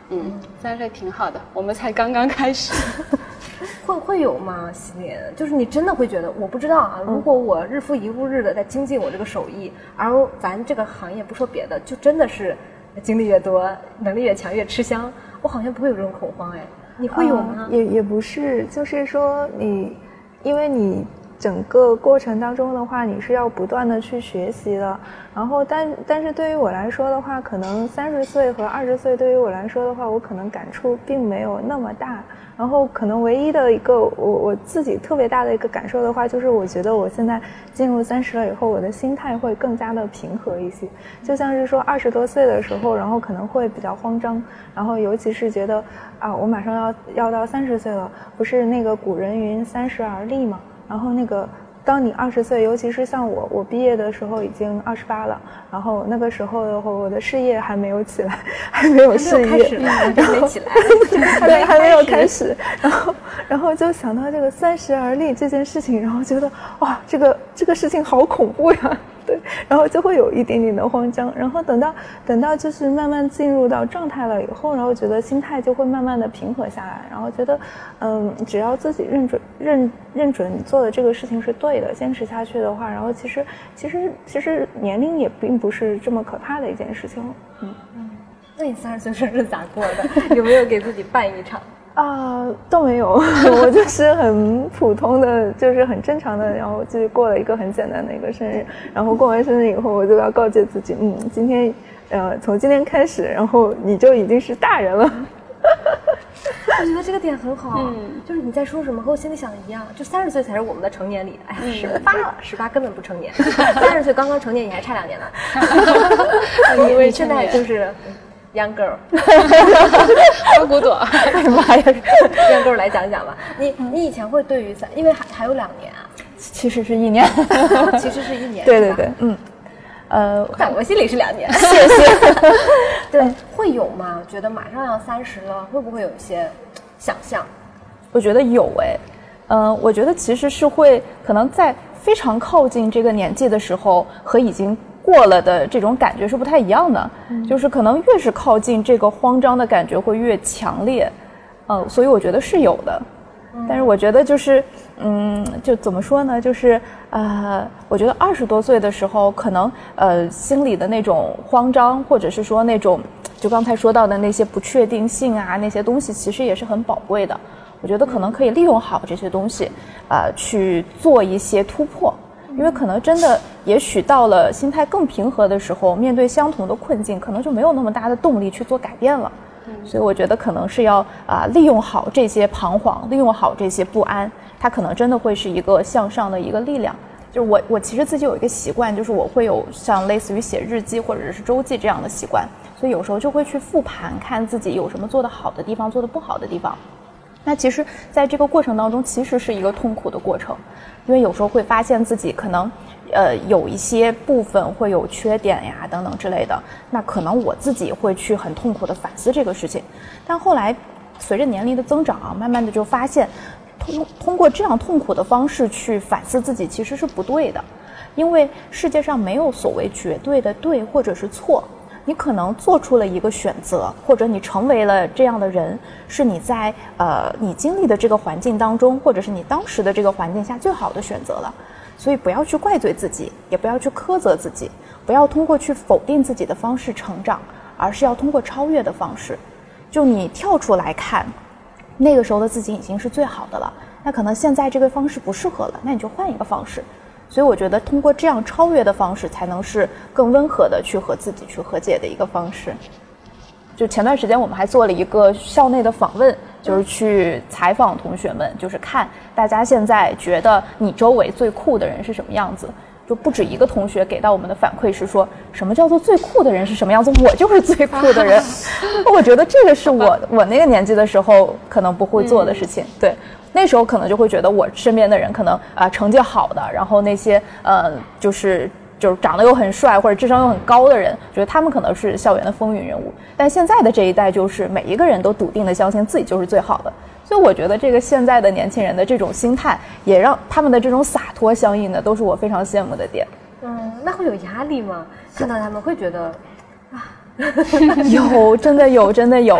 嗯，三十岁挺好的，我们才刚刚开始。 会会有吗？洗脸就是你真的会觉得，我不知道啊。如果我日复一日的在精进我这个手艺，而咱这个行业不说别的，就真的是经历越多，能力越强越吃香，我好像不会有这种恐慌哎。你会有吗？ 呃、也也不是，就是说你，因为你整个过程当中的话，你是要不断的去学习的。然后但但是对于我来说的话，可能三十岁和二十岁对于我来说的话，我可能感触并没有那么大。然后可能唯一的一个我我自己特别大的一个感受的话，就是我觉得我现在进入三十了以后，我的心态会更加的平和一些。就像是说二十多岁的时候，然后可能会比较慌张，然后尤其是觉得啊，我马上要要到三十岁了，不是那个古人云三十而立嘛，然后那个。当你二十岁，尤其是像我，我毕业的时候已经二十八了，然后那个时候的话，我的事业还没有起来，还没有事业， 还没起来， 还没还没有开始，然后然后就想到这个三十而立这件事情，然后觉得哇，这个这个事情好恐怖呀。对，然后就会有一点点的慌张，然后等到等到就是慢慢进入到状态了以后，然后觉得心态就会慢慢的平和下来，然后觉得，嗯，只要自己认准认认准你做的这个事情是对的，坚持下去的话，然后其实其实其实年龄也并不是这么可怕的一件事情了。嗯嗯，那你三十岁生日咋过的？有没有给自己办一场？ 啊，都没有，我就是很普通的，就是很正常的，然后就是过了一个很简单的一个生日，然后过完生日以后，我就要告诫自己，嗯，今天，呃，从今天开始，然后你就已经是大人了。 我觉得这个点很好，嗯，就是你在说什么和我心里想的一样，就三十岁才是我们的成年礼，哎呀，十八了，十八根本不成年，三十岁刚刚成年，你还差两年呢。你你现在就是。Young girl， 花骨朵， 哎呀妈呀 ！Young girl 来讲讲吧，你你以前会对于三，因为还还有两年啊， 其实是一年， 其实是一年， 对对对，嗯，呃， 在我心里是两年， 谢谢。 对，会有吗？觉得马上要三十了，会不会有一些想象？ 我觉得有哎，嗯、呃，我觉得其实是会，可能在非常靠近这个年纪的时候，和已经。过了的这种感觉是不太一样的，嗯、就是可能越是靠近这个慌张的感觉会越强烈，嗯、呃，所以我觉得是有的，嗯、但是我觉得就是，嗯，就怎么说呢，就是呃，我觉得二十多岁的时候，可能呃心里的那种慌张，或者是说那种就刚才说到的那些不确定性啊，那些东西其实也是很宝贵的。我觉得可能可以利用好这些东西，呃，去做一些突破。因为可能真的，也许到了心态更平和的时候，面对相同的困境，可能就没有那么大的动力去做改变了。嗯、所以我觉得可能是要啊、呃、利用好这些彷徨，利用好这些不安，它可能真的会是一个向上的一个力量。就是我我其实自己有一个习惯，就是我会有像类似于写日记或者是周记这样的习惯，所以有时候就会去复盘，看自己有什么做得好的地方，做得不好的地方。那其实在这个过程当中，其实是一个痛苦的过程，因为有时候会发现自己可能呃有一些部分会有缺点呀等等之类的，那可能我自己会去很痛苦的反思这个事情。但后来随着年龄的增长啊，慢慢的就发现通通过这样痛苦的方式去反思自己其实是不对的，因为世界上没有所谓绝对的对或者是错。你可能做出了一个选择，或者你成为了这样的人，是你在呃你经历的这个环境当中，或者是你当时的这个环境下最好的选择了。所以不要去怪罪自己，也不要去苛责自己，不要通过去否定自己的方式成长，而是要通过超越的方式。就你跳出来看，那个时候的自己已经是最好的了，那可能现在这个方式不适合了，那你就换一个方式。所以我觉得通过这样超越的方式，才能是更温和的去和自己去和解的一个方式。就前段时间我们还做了一个校内的访问，就是去采访同学们，就是看大家现在觉得你周围最酷的人是什么样子。就不止一个同学给到我们的反馈是说，什么叫做最酷的人是什么样子，我就是最酷的人。我觉得这个是我我那个年纪的时候可能不会做的事情。嗯、对，那时候可能就会觉得我身边的人可能啊、呃、成绩好的，然后那些呃就是就是长得又很帅或者智商又很高的人，觉得他们可能是校园的风云人物。但现在的这一代就是每一个人都笃定的相信自己就是最好的。所以我觉得这个现在的年轻人的这种心态，也让他们的这种洒脱相应的都是我非常羡慕的点。 嗯，那会有压力吗？看到他们会觉得啊， 有，真的有，真的有。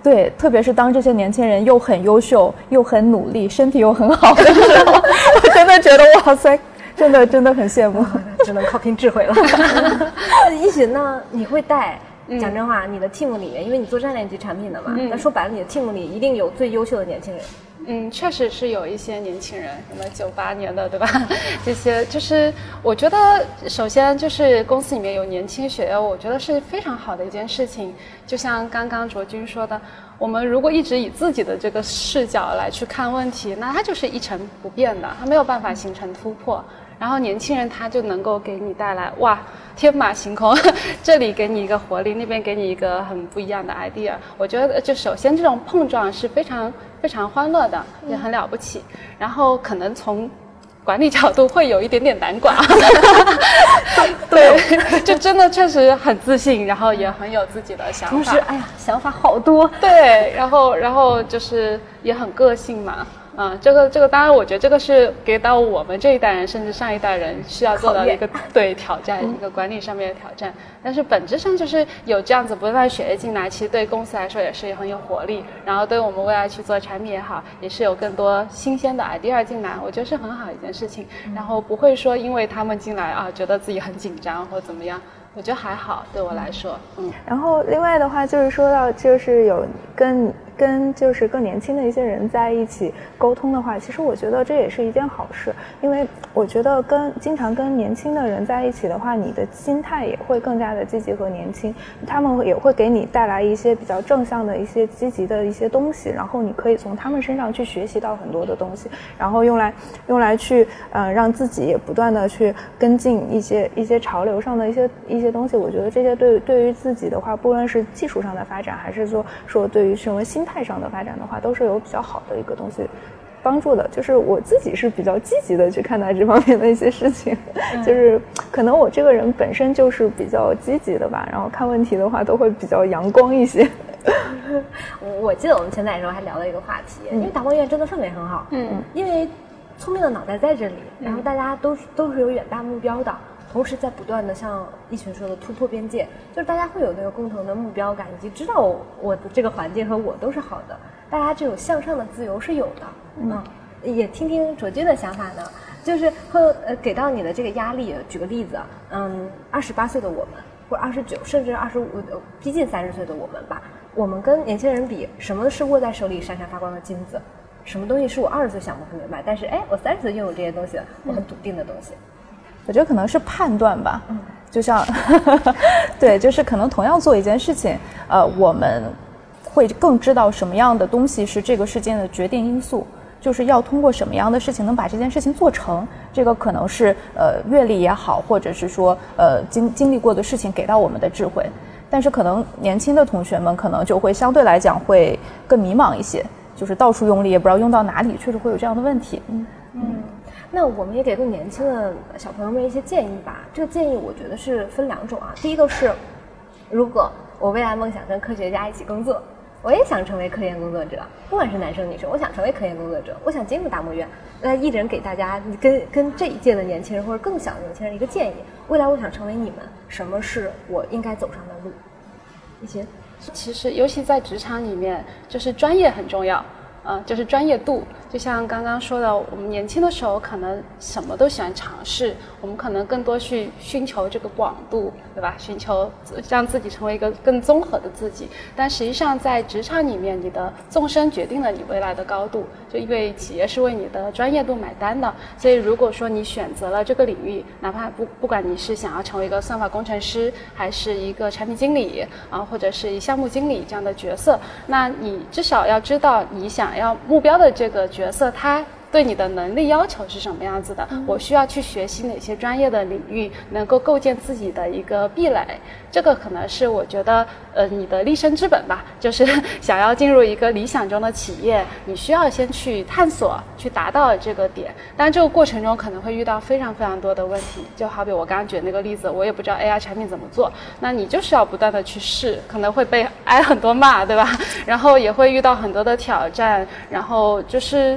对，特别是当这些年轻人又很优秀又很努力身体又很好的时候我真的觉得哇塞，真的真的很羡慕只能靠拼智慧了一群呢你会带讲真话，你的 team 里面，因为你做战略级产品的嘛，那、嗯、说白了，你的 team 里一定有最优秀的年轻人。 嗯，确实是有一些年轻人，什么九八年的，对吧？这些就是我觉得，首先就是公司里面有年轻血液，我觉得是非常好的一件事情。就像刚刚卓君说的，我们如果一直以自己的这个视角来去看问题，那它就是一成不变的，它没有办法形成突破。然后年轻人他就能够给你带来哇天马行空，这里给你一个活力，那边给你一个很不一样的 idea。我觉得就首先这种碰撞是非常非常欢乐的，也很了不起。然后可能从管理角度会有一点点难管对，就真的确实很自信，然后也很有自己的想法， 同时哎呀想法好多， 对，然后然后就是也很个性嘛。啊、嗯，这个这个当然，我觉得这个是给到我们这一代人，甚至上一代人需要做到的一个对挑战，一个管理上面的挑战。但是本质上就是有这样子不断血液进来，其实对公司来说也是很有活力，然后对我们未来去做产品也好，也是有更多新鲜的 idea 进来，我觉得是很好一件事情。然后不会说因为他们进来啊，觉得自己很紧张或怎么样。我觉得还好，对我来说，嗯。 然后另外的话就是说到，就是有跟跟就是更年轻的一些人在一起沟通的话，其实我觉得这也是一件好事，因为我觉得跟经常跟年轻的人在一起的话，你的心态也会更加的积极和年轻，他们也会给你带来一些比较正向的一些积极的一些东西，然后你可以从他们身上去学习到很多的东西，然后用来用来去呃让自己也不断的去跟进一些一些潮流上的一些一些东西。我觉得这些对对于自己的话，不论是技术上的发展，还是说说对于什么心态上的发展的话，都是有比较好的一个东西帮助的。就是我自己是比较积极的去看待这方面的一些事情，嗯、就是可能我这个人本身就是比较积极的吧，然后看问题的话都会比较阳光一些。 我记得我们前两周还聊了一个话题，嗯、因为达摩院真的氛围很好，嗯，因为聪明的脑袋在这里，然后大家都都是有远大目标的。同时在不断的像一群说的突破边界，就是大家会有那个共同的目标感，以及知道我我的这个环境和我都是好的，大家这种向上的自由是有的。嗯，也听听卓君的想法呢，就是会呃给到你的这个压力。举个例子，嗯，二十八岁的我们，或者二十九甚至二十五，逼近三十岁的我们吧，我们跟年轻人比，什么是握在手里闪闪发光的金子？什么东西是我二十岁想不明白，但是哎，我三十岁拥有这些东西，我很笃定的东西。 我觉得可能是判断吧，嗯，就像对，就是可能同样做一件事情，呃，我们会更知道什么样的东西是这个事件的决定因素，就是要通过什么样的事情能把这件事情做成，这个可能是呃阅历也好，或者是说呃经经历过的事情给到我们的智慧。但是可能年轻的同学们可能就会相对来讲会更迷茫一些，就是到处用力也不知道用到哪里，确实会有这样的问题。嗯嗯。那我们也给更年轻的小朋友们一些建议吧。这个建议我觉得是分两种啊。第一个是，如果我未来梦想跟科学家一起工作，我也想成为科研工作者，不管是男生女生，我想成为科研工作者，我想进入达摩院。那一人给大家跟跟这一届的年轻人或者更小的年轻人一个建议：未来我想成为你们，什么是我应该走上的路？一些， 其实尤其在职场里面，就是专业很重要。呃，就是专业度，就像刚刚说的，我们年轻的时候可能什么都喜欢尝试，我们可能更多去寻求这个广度，对吧？寻求让自己成为一个更综合的自己。但实际上在职场里面，你的纵深决定了你未来的高度，就因为企业是为你的专业度买单的。所以如果说你选择了这个领域，哪怕不不管你是想要成为一个算法工程师，还是一个产品经理啊，或者是一项目经理这样的角色，那你至少要知道你想要目标的这个角色，他对你的能力要求是什么样子的？我需要去学习哪些专业的领域，能够构建自己的一个壁垒。这个可能是我觉得，呃，你的立身之本吧。就是想要进入一个理想中的企业，你需要先去探索，去达到这个点。当然，这个过程中可能会遇到非常非常多的问题。就好比我刚刚举那个例子，我也不知道 A I 产品怎么做，那你就是要不断的去试，可能会被挨很多骂，对吧？然后也会遇到很多的挑战，然后就是。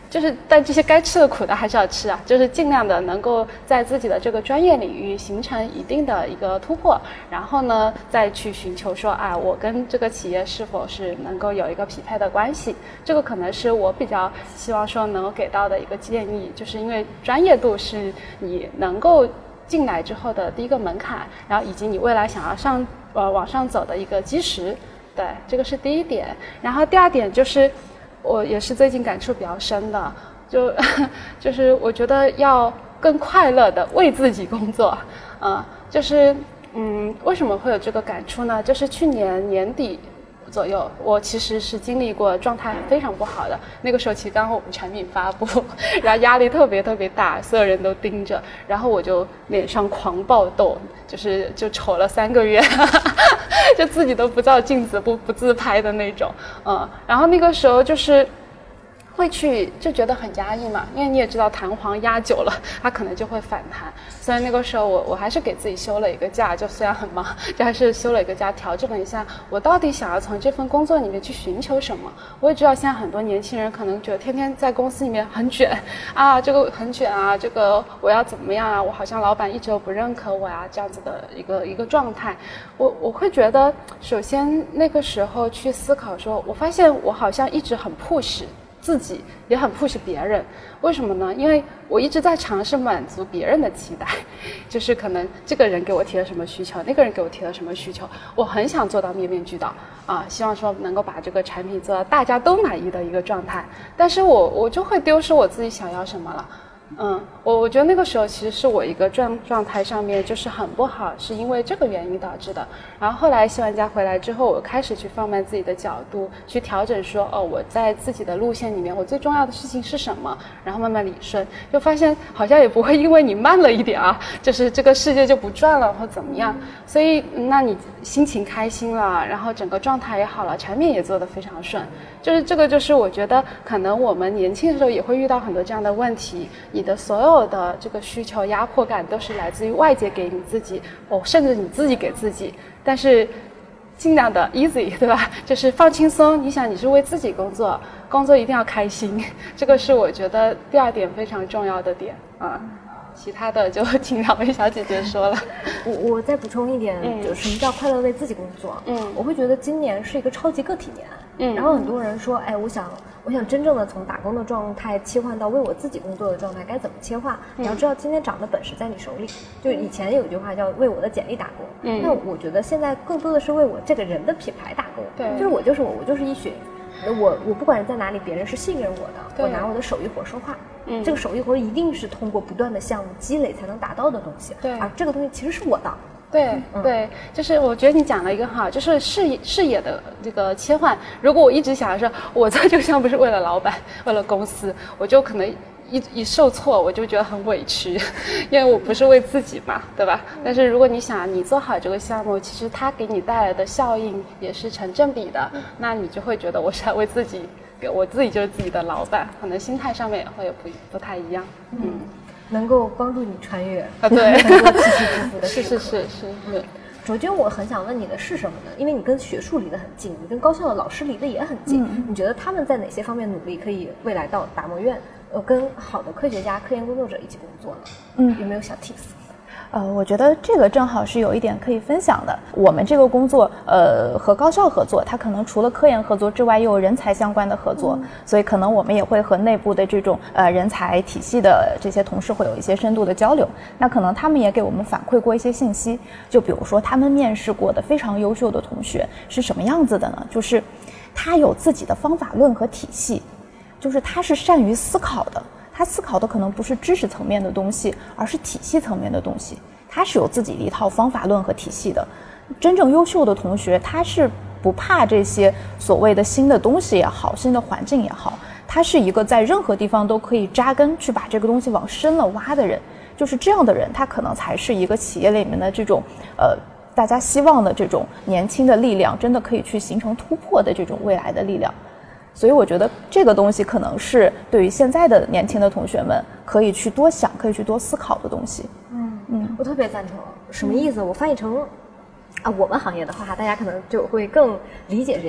就是但这些该吃的苦的还是要吃啊，就是尽量的能够在自己的这个专业领域形成一定的一个突破，然后呢再去寻求说啊，我跟这个企业是否是能够有一个匹配的关系，这个可能是我比较希望说能够给到的一个建议，就是因为专业度是你能够进来之后的第一个门槛，然后以及你未来想要上呃往上走的一个基石，对，这个是第一点。然后第二点就是我也是最近感触比较深的，就就是我觉得要更快乐的为自己工作，呃，就是嗯，为什么会有这个感触呢？就是去年年底左右，我其实是经历过状态非常不好的，那个时候其实刚好我们产品发布，然后压力特别特别大，所有人都盯着，然后我就脸上狂爆痘，就是就丑了三个月就自己都不照镜子不不自拍的那种，嗯，然后那个时候就是会去就觉得很压抑嘛，因为你也知道弹簧压久了它可能就会反弹，所以那个时候我我还是给自己休了一个假，就虽然很忙，就还是休了一个假，调整了一下我到底想要从这份工作里面去寻求什么。我也知道现在很多年轻人可能觉得天天在公司里面很卷啊，这个很卷啊，这个我要怎么样啊，我好像老板一直都不认可我呀，这样子的一个一个状态。我我会觉得首先那个时候去思考说，我发现我好像一直很 push自己，也很 push 别人，为什么呢？因为我一直在尝试满足别人的期待，就是可能这个人给我提了什么需求，那个人给我提了什么需求，我很想做到面面俱到啊，希望说能够把这个产品做到大家都满意的一个状态，但是我我就会丢失我自己想要什么了。嗯，我我觉得那个时候其实是我一个状状态上面就是很不好，是因为这个原因导致的。然后后来新玩家回来之后，我开始去放慢自己的角度，去调整说，哦，我在自己的路线里面，我最重要的事情是什么？然后慢慢理顺，就发现好像也不会因为你慢了一点啊，就是这个世界就不转了或怎么样。所以，那你心情开心了，然后整个状态也好了，产品也做得非常顺。就是这个，就是我觉得可能我们年轻的时候也会遇到很多这样的问题。你的所有的这个需求压迫感都是来自于外界给你自己，哦，甚至你自己给自己，但是尽量的 easy， 对吧？就是放轻松，你想你是为自己工作，工作一定要开心，这个是我觉得第二点非常重要的点啊。其他的就请两位小姐姐说了。 我我再补充一点，嗯，就什么叫快乐为自己工作？嗯，我会觉得今年是一个超级个体年。嗯，然后很多人说，哎，我想我想真正的从打工的状态切换到为我自己工作的状态，该怎么切换？嗯，你要知道今天涨的本事在你手里。就以前有一句话叫为我的简历打工，嗯，那我觉得现在更多的是为我这个人的品牌打工。对，就是我就是我，我就是一雪。我我不管在哪里，别人是信任我的，我拿我的手艺活说话。嗯，这个手艺活一定是通过不断的项目积累才能达到的东西。对，而这个东西其实是我的。 对、嗯、对，就是我觉得你讲了一个哈，就是视野视野的这个切换。如果我一直想的是我做这个项目是为了老板，为了公司，我就可能一一受挫我就觉得很委屈，因为我不是为自己嘛，对吧？但是如果你想你做好这个项目，其实它给你带来的效应也是成正比的，那你就会觉得我是在为自己，我自己就是自己的老板，可能心态上面也会有不不太一样。嗯， 能够帮助你穿越啊，对， 能够起起伏伏的是是是是是。 卓君，我很想问你的是什么呢？因为你跟学术离得很近，你跟高校的老师离得也很近，嗯、你觉得他们在哪些方面努力，可以未来到达摩院，呃，跟好的科学家、科研工作者一起工作呢？嗯，有没有小 tips？ 呃，我觉得这个正好是有一点可以分享的。我们这个工作，呃，和高校合作，它可能除了科研合作之外，又有人才相关的合作，嗯、所以可能我们也会和内部的这种呃人才体系的这些同事会有一些深度的交流。那可能他们也给我们反馈过一些信息，就比如说他们面试过的非常优秀的同学是什么样子的呢？就是他有自己的方法论和体系，就是他是善于思考的。他思考的可能不是知识层面的东西，而是体系层面的东西。他是有自己的一套方法论和体系的。真正优秀的同学，他是不怕这些所谓的新的东西也好，新的环境也好，他是一个在任何地方都可以扎根，去把这个东西往深了挖的人。就是这样的人，他可能才是一个企业里面的这种呃大家希望的这种年轻的力量，真的可以去形成突破的这种未来的力量。所以我觉得这个东西可能是对于现在的年轻的同学们可以去多想，可以去多思考的东西。 嗯嗯，我特别赞同。什么意思？我翻译成啊，我们行业的话，大家可能就会更理解这件事儿。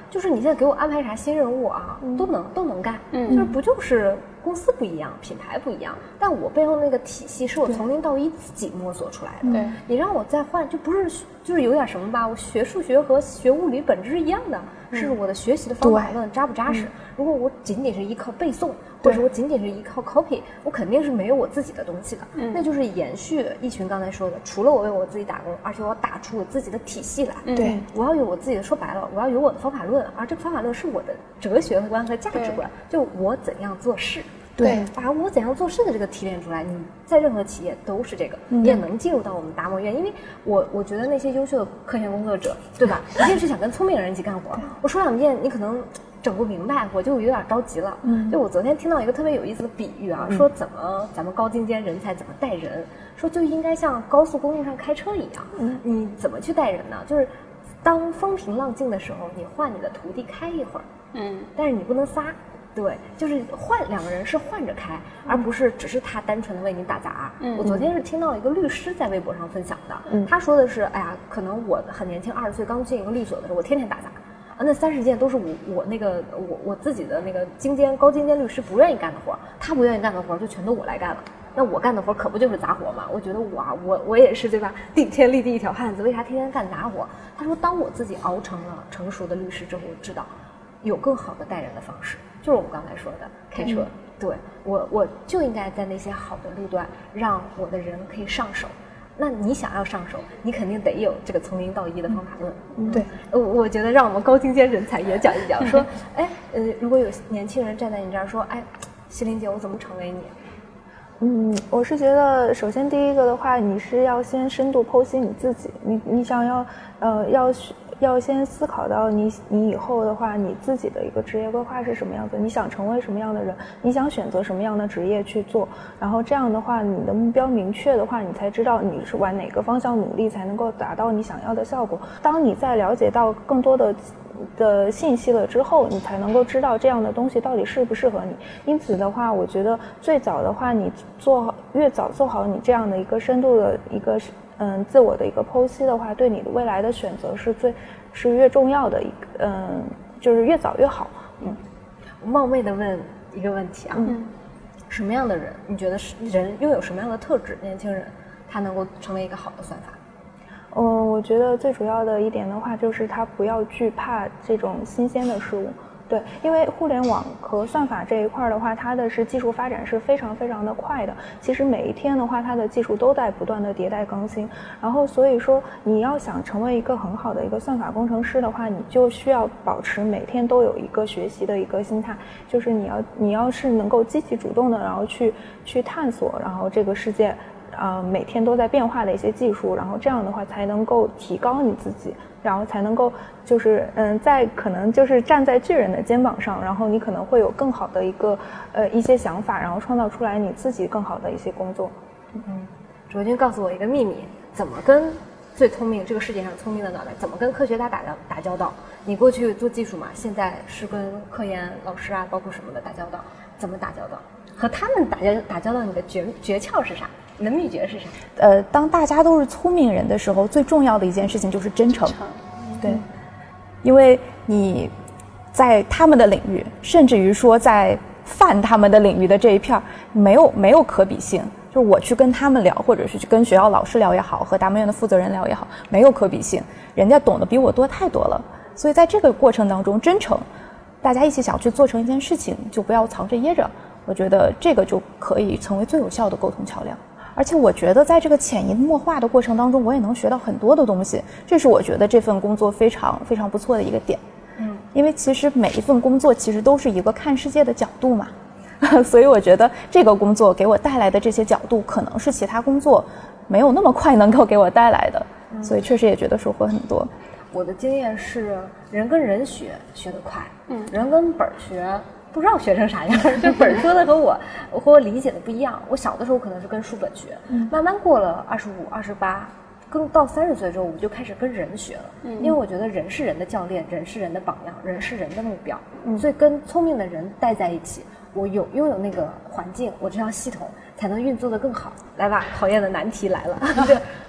就是你现在给我安排啥新任务啊，嗯、都能都能干，嗯，就是不就是公司不一样，品牌不一样，但我背后那个体系是我从零到一自己摸索出来的。 对， 你让我再换，就不是就是有点什么吧？我学数学和学物理本质是一样的，嗯、是我的学习的方法论扎不扎实？嗯、如果我仅仅是依靠背诵，或者我仅仅是依靠 copy， 我肯定是没有我自己的东西的。嗯，那就是延续一群刚才说的，除了我为我自己打工，而且我要打出我自己的体系来。 对， 我要有我自己的，说白了，我要有我的方法论，而这个方法论是我的哲学观和价值观，就我怎样做事。对，把我怎样做事的这个提炼出来，你在任何企业都是这个，嗯、你也能进入到我们达摩院，因为我我觉得那些优秀的科研工作者，对吧？一定是想跟聪明人一起干活。我说两遍，你可能整不明白，我就有点着急了。嗯，就我昨天听到一个特别有意思的比喻啊，嗯、说怎么咱们高精尖人才怎么带人，说就应该像高速公路上开车一样，嗯，你怎么去带人呢？就是当风平浪静的时候，你换你的徒弟开一会儿，嗯，但是你不能撒。对，就是换两个人是换着开，而不是只是他单纯的为你打杂。嗯，我昨天是听到一个律师在微博上分享的，嗯，他说的是，哎呀，可能我很年轻，二十岁刚进一个律所的时候，我天天打杂，啊，那三十件都是我我那个我我自己的那个精尖高精尖律师不愿意干的活，他不愿意干的活就全都我来干了。那我干的活可不就是杂活嘛？我觉得哇，我我也是对吧？顶天立地一条汉子，为啥天天干杂活？他说，当我自己熬成了成熟的律师之后，我知道有更好的带人的方式。就是我们刚才说的开车，嗯、对我我就应该在那些好的路段，让我的人可以上手。那你想要上手，你肯定得有这个从零到一的方法论。嗯、对，我我觉得让我们高精尖人才也讲一讲，说，哎，呃，如果有年轻人站在你这儿说，哎，希林姐，我怎么成为你？ 嗯，我是觉得，首先第一个的话，你是要先深度剖析你自己，你你想要，呃，要。要先思考到你你以后的话，你自己的一个职业规划是什么样子，你想成为什么样的人，你想选择什么样的职业去做，然后这样的话，你的目标明确的话，你才知道你是往哪个方向努力才能够达到你想要的效果。当你在了解到更多的的信息了之后，你才能够知道这样的东西到底适不适合你。因此的话，我觉得最早的话，你做越早做好你这样的一个深度的一个嗯，自我的一个剖析的话，对你的未来的选择是最是越重要的一个，嗯，就是越早越好。嗯， 我冒昧的问一个问题啊，嗯，什么样的人，你觉得是人拥有什么样的特质，年轻人他能够成为一个好的算法？ 嗯，我觉得最主要的一点的话，就是他不要惧怕这种新鲜的事物。对，因为互联网和算法这一块的话，它的是技术发展是非常非常的快的。其实每一天的话，它的技术都在不断的迭代更新。然后所以说，你要想成为一个很好的一个算法工程师的话，你就需要保持每天都有一个学习的一个心态，就是你要你要是能够积极主动的，然后去去探索，然后这个世界。呃，每天都在变化的一些技术，然后这样的话才能够提高你自己，然后才能够就是嗯，在可能就是站在巨人的肩膀上，然后你可能会有更好的一个呃一些想法，然后创造出来你自己更好的一些工作。 嗯，卓君告诉我一个秘密，怎么跟最聪明这个世界上聪明的脑袋，怎么跟科学家打交打交道？你过去做技术嘛，现在是跟科研老师啊，包括什么的打交道，怎么打交道？和他们打交打交道，你的诀诀窍是啥？你的秘诀是啥？ 呃，当大家都是聪明人的时候，最重要的一件事情就是真诚。对，因为你在他们的领域，甚至于说在泛他们的领域的这一片，没有没有可比性。就是我去跟他们聊，或者是去跟学校老师聊也好，和达摩院的负责人聊也好，没有可比性。人家懂得比我多太多了。所以在这个过程当中，真诚，大家一起想去做成一件事情，就不要藏着掖着。我觉得这个就可以成为最有效的沟通桥梁。而且我觉得在这个潜移默化的过程当中，我也能学到很多的东西，这是我觉得这份工作非常非常不错的一个点。嗯，因为其实每一份工作其实都是一个看世界的角度嘛，所以我觉得这个工作给我带来的这些角度，可能是其他工作没有那么快能够给我带来的，所以确实也觉得收获很多。 我的经验是，人跟人学学得快，嗯，人跟本儿学。不知道学成啥样，这本说的和我和我理解的不一样。我小的时候可能是跟书本学，嗯、慢慢过了二十五、二十八，跟到三十岁之后，我就开始跟人学了。嗯、因为我觉得人是人的教练，人是人的榜样，人是人的目标。嗯、所以跟聪明的人待在一起，我有拥有那个环境，我这套系统才能运作得更好。来吧，考验的难题来了。对，哎，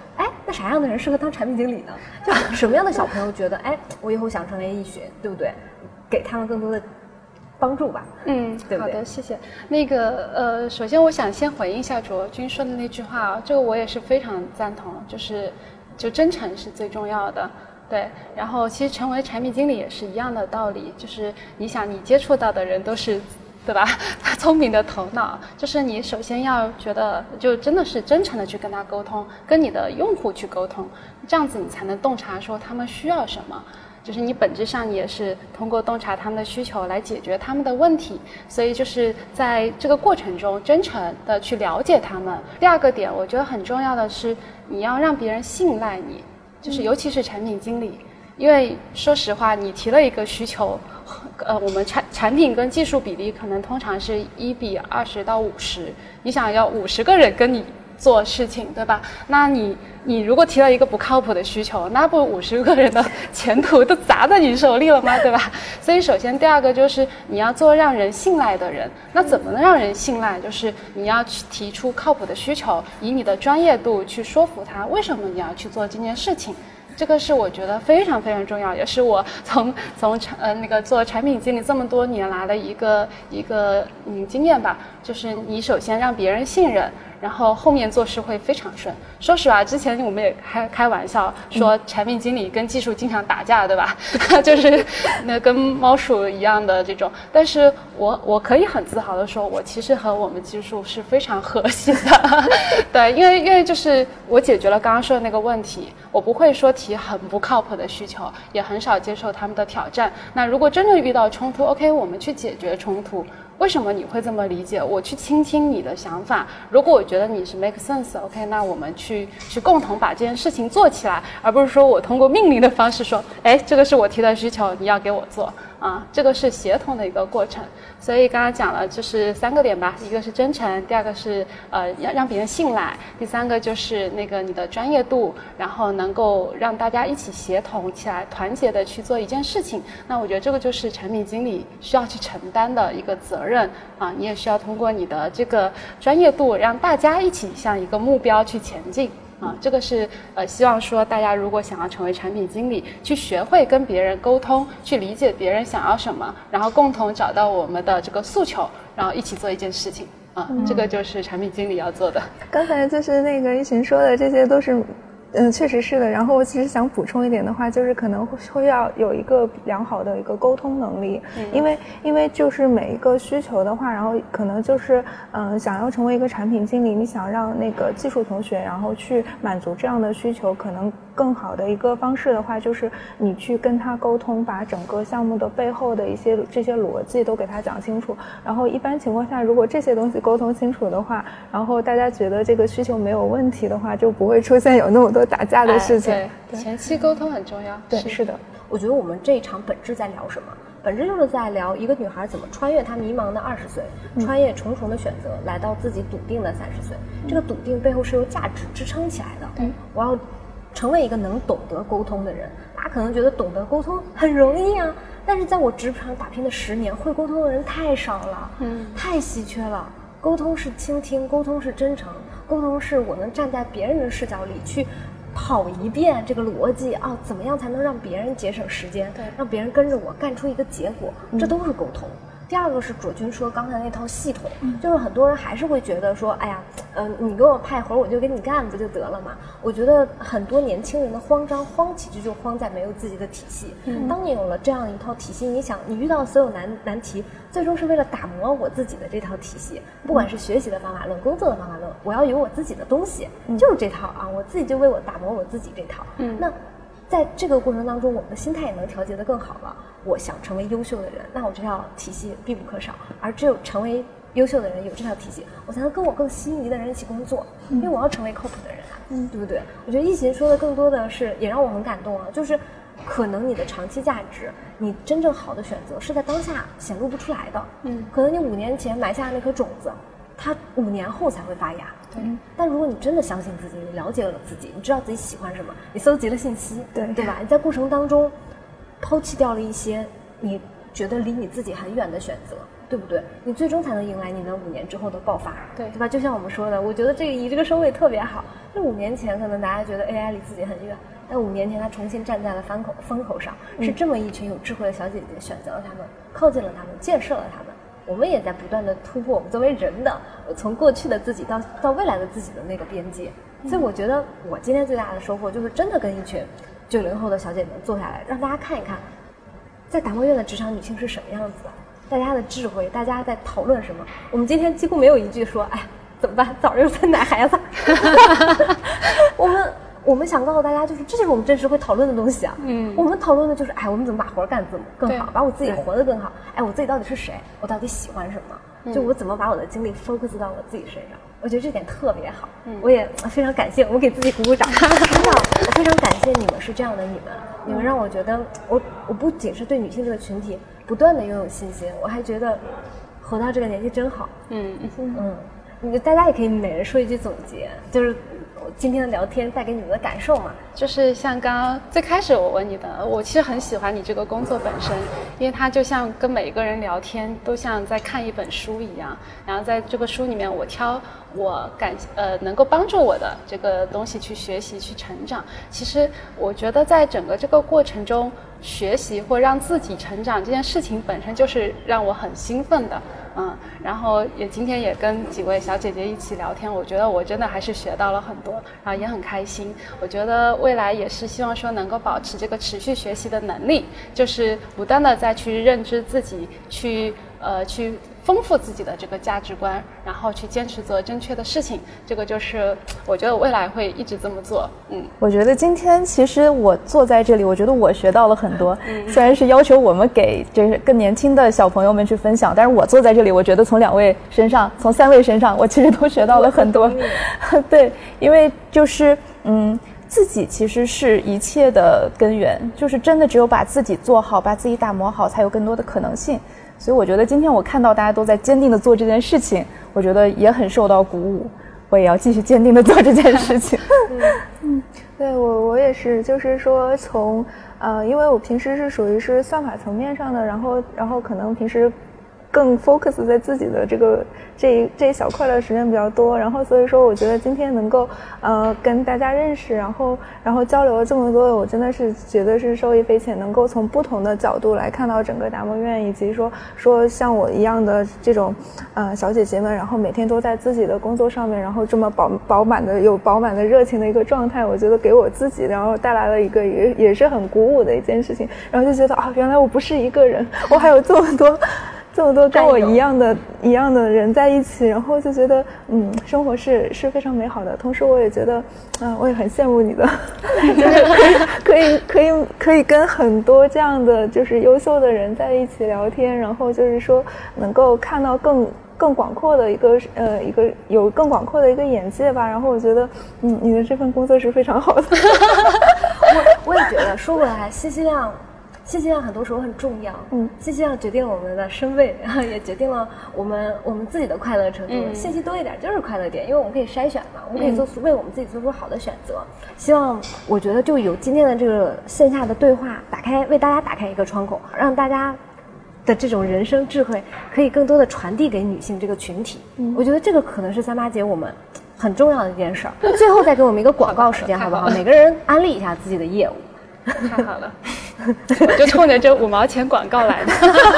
那啥样的人适合当产品经理呢？就什么样的小朋友觉得，哎，我以后想成为易学，对不对？给他们更多的帮助吧。 嗯， 对不对？ 好的，谢谢。那个呃，首先我想先回应一下卓君说的那句话啊，这个我也是非常赞同，就是就真诚是最重要的。对，然后其实成为产品经理也是一样的道理，就是你想你接触到的人都是，对吧？聪明的头脑，就是你首先要觉得就真的是真诚的去跟他沟通，跟你的用户去沟通，这样子你才能洞察说他们需要什么。就是你本质上你也是通过洞察他们的需求来解决他们的问题，所以就是在这个过程中真诚的去了解他们。第二个点我觉得很重要的是你要让别人信赖你，就是尤其是产品经理，因为说实话你提了一个需求，呃，我们产产品跟技术比例可能通常是一比二十到五十，你想要五十个人跟你做事情，对吧？那你你如果提了一个不靠谱的需求，那不五十个人的前途都砸在你手里了吗？对吧？所以首先第二个就是你要做让人信赖的人。那怎么能让人信赖？就是你要去提出靠谱的需求，以你的专业度去说服他为什么你要去做这件事情。这个是我觉得非常非常重要，也是我从从产呃那个做产品经理这么多年来的一个一个嗯经验吧，就是你首先让别人信任，然后后面做事会非常顺。说实话，之前我们也开开玩笑说产品经理跟技术经常打架，对吧？就是那跟猫鼠一样的这种。但是我我可以很自豪的说，我其实和我们技术是非常和谐的。对，因为因为就是我解决了刚刚说的那个问题，我不会说提很不靠谱的需求，也很少接受他们的挑战。那如果真的遇到冲突 ，OK， 我们去解决冲突。为什么你会这么理解？我去倾听你的想法。如果我觉得你是 make sense，OK， 那我们去去共同把这件事情做起来，而不是说我通过命令的方式说，哎，这个是我提的需求，你要给我做啊，这个是协同的一个过程。所以刚刚讲了就是三个点吧，一个是真诚，第二个是呃要让别人信赖，第三个就是那个你的专业度，然后能够让大家一起协同起来，团结的去做一件事情。那我觉得这个就是产品经理需要去承担的一个责任啊，你也需要通过你的这个专业度，让大家一起向一个目标去前进。啊，这个是呃，希望说大家如果想要成为产品经理，去学会跟别人沟通，去理解别人想要什么，然后共同找到我们的这个诉求，然后一起做一件事情。啊，嗯、这个就是产品经理要做的。 刚才就是那个一群说的这些都是。嗯，确实是的。然后我其实想补充一点的话，就是可能会要有一个良好的一个沟通能力，嗯、因为因为就是每一个需求的话，然后可能就是嗯、呃，想要成为一个产品经理，你想让那个技术同学然后去满足这样的需求，可能更好的一个方式的话，就是你去跟他沟通，把整个项目的背后的一些这些逻辑都给他讲清楚。然后一般情况下，如果这些东西沟通清楚的话，然后大家觉得这个需求没有问题的话，就不会出现有那么多打架的事情。 哎、对，对前期沟通很重要。 对，是的。 我觉得我们这一场本质在聊什么？本质就是在聊一个女孩怎么穿越她迷茫的二十岁，嗯、穿越重重的选择，来到自己笃定的三十岁。嗯、这个笃定背后是由价值支撑起来的。 对， 我要成为一个能懂得沟通的人。大家可能觉得懂得沟通很容易啊，但是在我职场打拼的十年，会沟通的人太少了，嗯，太稀缺了。沟通是倾听，沟通是真诚，沟通是我能站在别人的视角里去跑一遍这个逻辑啊，怎么样才能让别人节省时间，对，让别人跟着我干出一个结果，这都是沟通。嗯、第二个是卓君说刚才那套系统，嗯、就是很多人还是会觉得说，哎呀，呃，你给我派活我就给你干不就得了嘛？我觉得很多年轻人的慌张，慌其实就慌在没有自己的体系。嗯、当你有了这样一套体系，你想你遇到所有难难题，最终是为了打磨我自己的这套体系，不管是学习的方法论、工作的方法论，我要有我自己的东西，嗯、就是这套啊，我自己就为我打磨我自己这套。嗯，那在这个过程当中，我们的心态也能调节得更好了。我想成为优秀的人，那我这套体系必不可少，而只有成为优秀的人有这套体系，我才能跟我更心仪的人一起工作，嗯、因为我要成为靠谱的人啊，嗯、对不对？我觉得一行说的更多的是，也让我很感动啊，就是可能你的长期价值，你真正好的选择是在当下显露不出来的，嗯，可能你五年前埋下那颗种子，它五年后才会发芽。对，但如果你真的相信自己，你了解了自己，你知道自己喜欢什么，你搜集了信息，对对吧？你在过程当中抛弃掉了一些你觉得离你自己很远的选择， 对不对？你最终才能迎来你那五年之后的爆发， 对对吧？就像我们说的，我觉得这个以这个收尾特别好。就五年前可能大家觉得 A I 离自己很远，但五年前它重新站在了风口风口上，是这么一群有智慧的小姐姐选择了他们，靠近了他们，建设了他们。我们也在不断的突破我们作为人的从过去的自己到到未来的自己的那个边界。所以我觉得我今天最大的收获就是真的跟一群九零后的小姐姐坐下来，让大家看一看，在达摩院的职场女性是什么样子的，大家的智慧，大家在讨论什么。我们今天几乎没有一句说，哎，怎么办？早上又在奶孩子。我们我们想告诉大家，就是这就是我们真实会讨论的东西啊。嗯，我们讨论的就是，哎，我们怎么把活干得更好，把我自己活得更好。哎，我自己到底是谁？我到底喜欢什么？就我怎么把我的精力 focus 到我自己身上？我觉得这点特别好。嗯，我也非常感谢，我给自己鼓鼓掌。真的，我非常感谢你们是这样的你们，你们让我觉得，我我不仅是对女性这个群体不断的拥有信心，我还觉得活到这个年纪真好。嗯嗯嗯，大家也可以每人说一句总结，就是今天的聊天带给你们的感受嘛。 就是像刚刚最开始我问你的，我其实很喜欢你这个工作本身，因为它就像跟每一个人聊天都像在看一本书一样，然后在这个书里面我挑我感呃能够帮助我的这个东西去学习去成长。其实我觉得在整个这个过程中，学习或让自己成长这件事情本身就是让我很兴奋的。嗯，然后也今天也跟几位小姐姐一起聊天，我觉得我真的还是学到了很多，然后也很开心。我觉得未来也是希望说能够保持这个持续学习的能力，就是不断的再去认知自己，去呃去丰富自己的这个价值观，然后去坚持做正确的事情。这个就是我觉得我未来会一直这么做。嗯， 我觉得今天其实我坐在这里，我觉得我学到了很多。嗯，虽然是要求我们给这更年轻的小朋友们去分享，但是我坐在这里，我觉得从两位身上，从三位身上，我其实都学到了很多。对，因为就是嗯。自己其实是一切的根源，就是真的只有把自己做好，把自己打磨好，才有更多的可能性。所以我觉得今天我看到大家都在坚定的做这件事情，我觉得也很受到鼓舞，我也要继续坚定的做这件事情。 嗯嗯，对，我我也是，就是说从呃，因为我平时是属于是算法层面上的，然后然后可能平时更 focus 在自己的这个这一这一小块的时间比较多，然后所以说我觉得今天能够呃跟大家认识，然后然后交流了这么多，我真的是觉得是受益匪浅，能够从不同的角度来看到整个达摩院，以及说说像我一样的这种呃小姐姐们，然后每天都在自己的工作上面，然后这么饱饱满的有饱满的热情的一个状态，我觉得给我自己然后带来了一个也也是很鼓舞的一件事情，然后就觉得啊，原来我不是一个人，我还有这么多这么多跟我一样的一样的人在一起，然后就觉得嗯，生活是是非常美好的。同时我也觉得嗯、呃，我也很羡慕你的就是可以可以可以可以跟很多这样的就是优秀的人在一起聊天，然后就是说能够看到更更广阔的一个呃一个有更广阔的一个眼界吧。然后我觉得嗯，你的这份工作是非常好的我我也觉得说回来，信息量信息量很多时候很重要，嗯，信息量决定了我们的身位，然后也决定了我们我们自己的快乐程度。嗯、信息多一点就是快乐点，因为我们可以筛选嘛，我们可以做出、嗯、为我们自己做出好的选择。希望我觉得就有今天的这个线下的对话，打开为大家打开一个窗口，让大家的这种人生智慧可以更多的传递给女性这个群体。嗯，我觉得这个可能是三八节我们很重要的一件事儿。最后再给我们一个广告时间，好不好？每个人安利一下自己的业务。 太好了，我就冲着这五毛钱广告来的。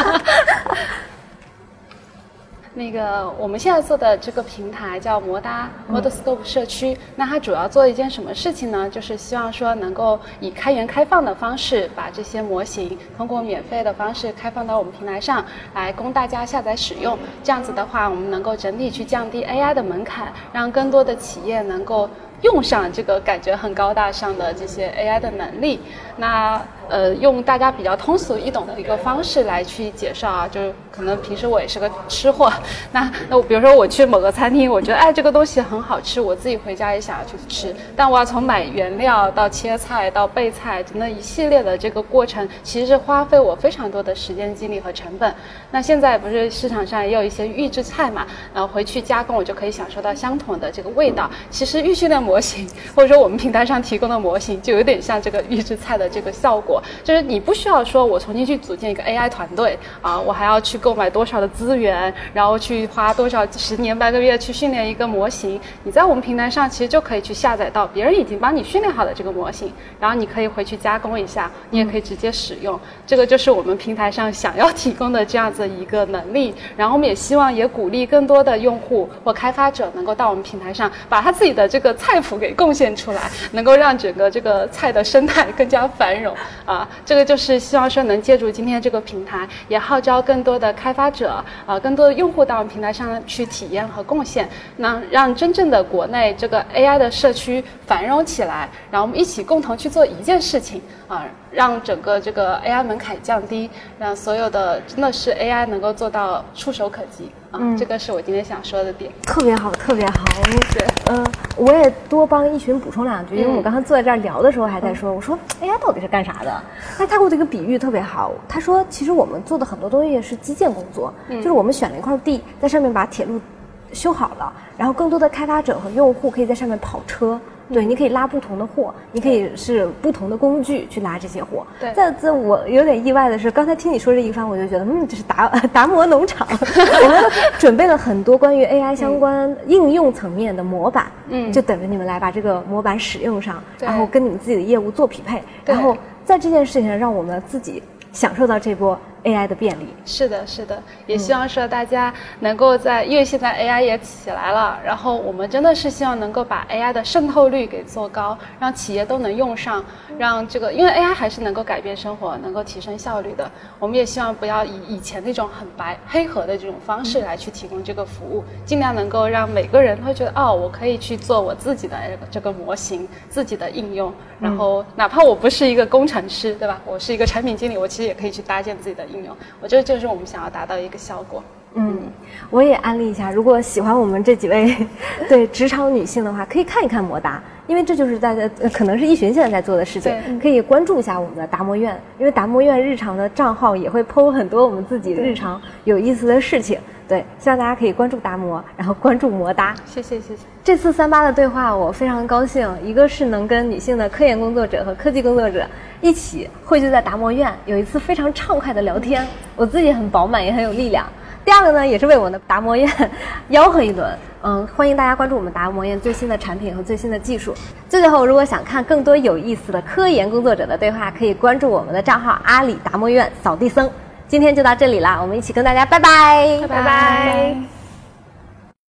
那个我们现在做的这个平台叫摩搭 Modelscope 社区，那它主要做一件什么事情呢？就是希望说能够以开源开放的方式，把这些模型通过免费的方式开放到我们平台上来供大家下载使用。这样子的话，我们能够整体去降低 A I 的门槛，让更多的企业能够用上这个感觉很高大上的这些 A I 的能力。那呃，用大家比较通俗易懂的一个方式来去介绍啊，就是可能平时我也是个吃货，那那我比如说我去某个餐厅，我觉得哎这个东西很好吃，我自己回家也想要去吃，但我要从买原料到切菜到备菜那一系列的这个过程，其实是花费我非常多的时间精力和成本。那现在不是市场上也有一些预制菜嘛，然后回去加工我就可以享受到相同的这个味道。其实预训练模模型，或者说我们平台上提供的模型，就有点像这个预制菜的这个效果，就是你不需要说我重新去组建一个 A I 团队啊，我还要去购买多少的资源，然后去花多少十年半个月去训练一个模型。你在我们平台上其实就可以去下载到别人已经帮你训练好的这个模型，然后你可以回去加工一下，你也可以直接使用。这个就是我们平台上想要提供的这样子一个能力。然后我们也希望也鼓励更多的用户或开发者能够到我们平台上，把他自己的这个菜谱给贡献出来，能够让整个这个菜的生态更加繁荣啊。这个就是希望说能借助今天这个平台，也号召更多的开发者啊，更多的用户到我们平台上去体验和贡献，那让真正的国内这个 A I 的社区繁荣起来，然后我们一起共同去做一件事情啊，让整个这个 A I 门槛降低，让所有的真的是 A I 能够做到触手可及啊、嗯，这个是我今天想说的点。 特别好，特别好。对，嗯、呃，我也多帮一群补充两句，因为我们刚才坐在这儿聊的时候还在说，嗯、我说 A I 到底是干啥的？那他给我这个比喻特别好，他说其实我们做的很多东西是基建工作，嗯、就是我们选了一块地，在上面把铁路修好了，然后更多的开发者和用户可以在上面跑车。对，你可以拉不同的货，你可以是不同的工具去拉这些货。 对， 在在我有点意外的是，刚才听你说这一番，我就觉得，嗯，这是达达摩农场，我们准备了很多关于 A I 相关应用层面的模板，嗯，就等着你们来把这个模板使用上，然后跟你们自己的业务做匹配，然后在这件事情上让我们自己享受到这波 A I 的便利。 是的，是的，也希望说大家能够在，因为现在 A I 也起来了，然后我们真的是希望能够把 A I 的渗透率给做高，让企业都能用上，让这个，因为 A I 还是能够改变生活，能够提升效率的。我们也希望不要以以前那种很白黑盒的这种方式来去提供这个服务，尽量能够让每个人会觉得，哦，我可以去做我自己的这个模型，自己的应用，然后哪怕我不是一个工程师，对吧？我是一个产品经理，我其实也可以去搭建自己的应用。我觉得这就是我们想要达到一个效果。 嗯，我也安利一下，如果喜欢我们这几位对职场女性的话，可以看一看摩达，因为这就是大家、呃、可能是易寻现在在做的事情，可以关注一下我们的达摩院，因为达摩院日常的账号也会 po 很多我们自己日常有意思的事情。对，希望大家可以关注达摩，然后关注摩达。 谢谢谢谢。 这次三八的对话我非常高兴，一个是能跟女性的科研工作者和科技工作者一起汇聚在达摩院，有一次非常畅快的聊天，我自己很饱满也很有力量。第二个呢，也是为我们的达摩院吆喝一轮。嗯，欢迎大家关注我们达摩院最新的产品和最新的技术。最后，如果想看更多有意思的科研工作者的对话，可以关注我们的账号阿里达摩院扫地僧。今天就到这里啦，我们一起跟大家拜拜， 拜拜。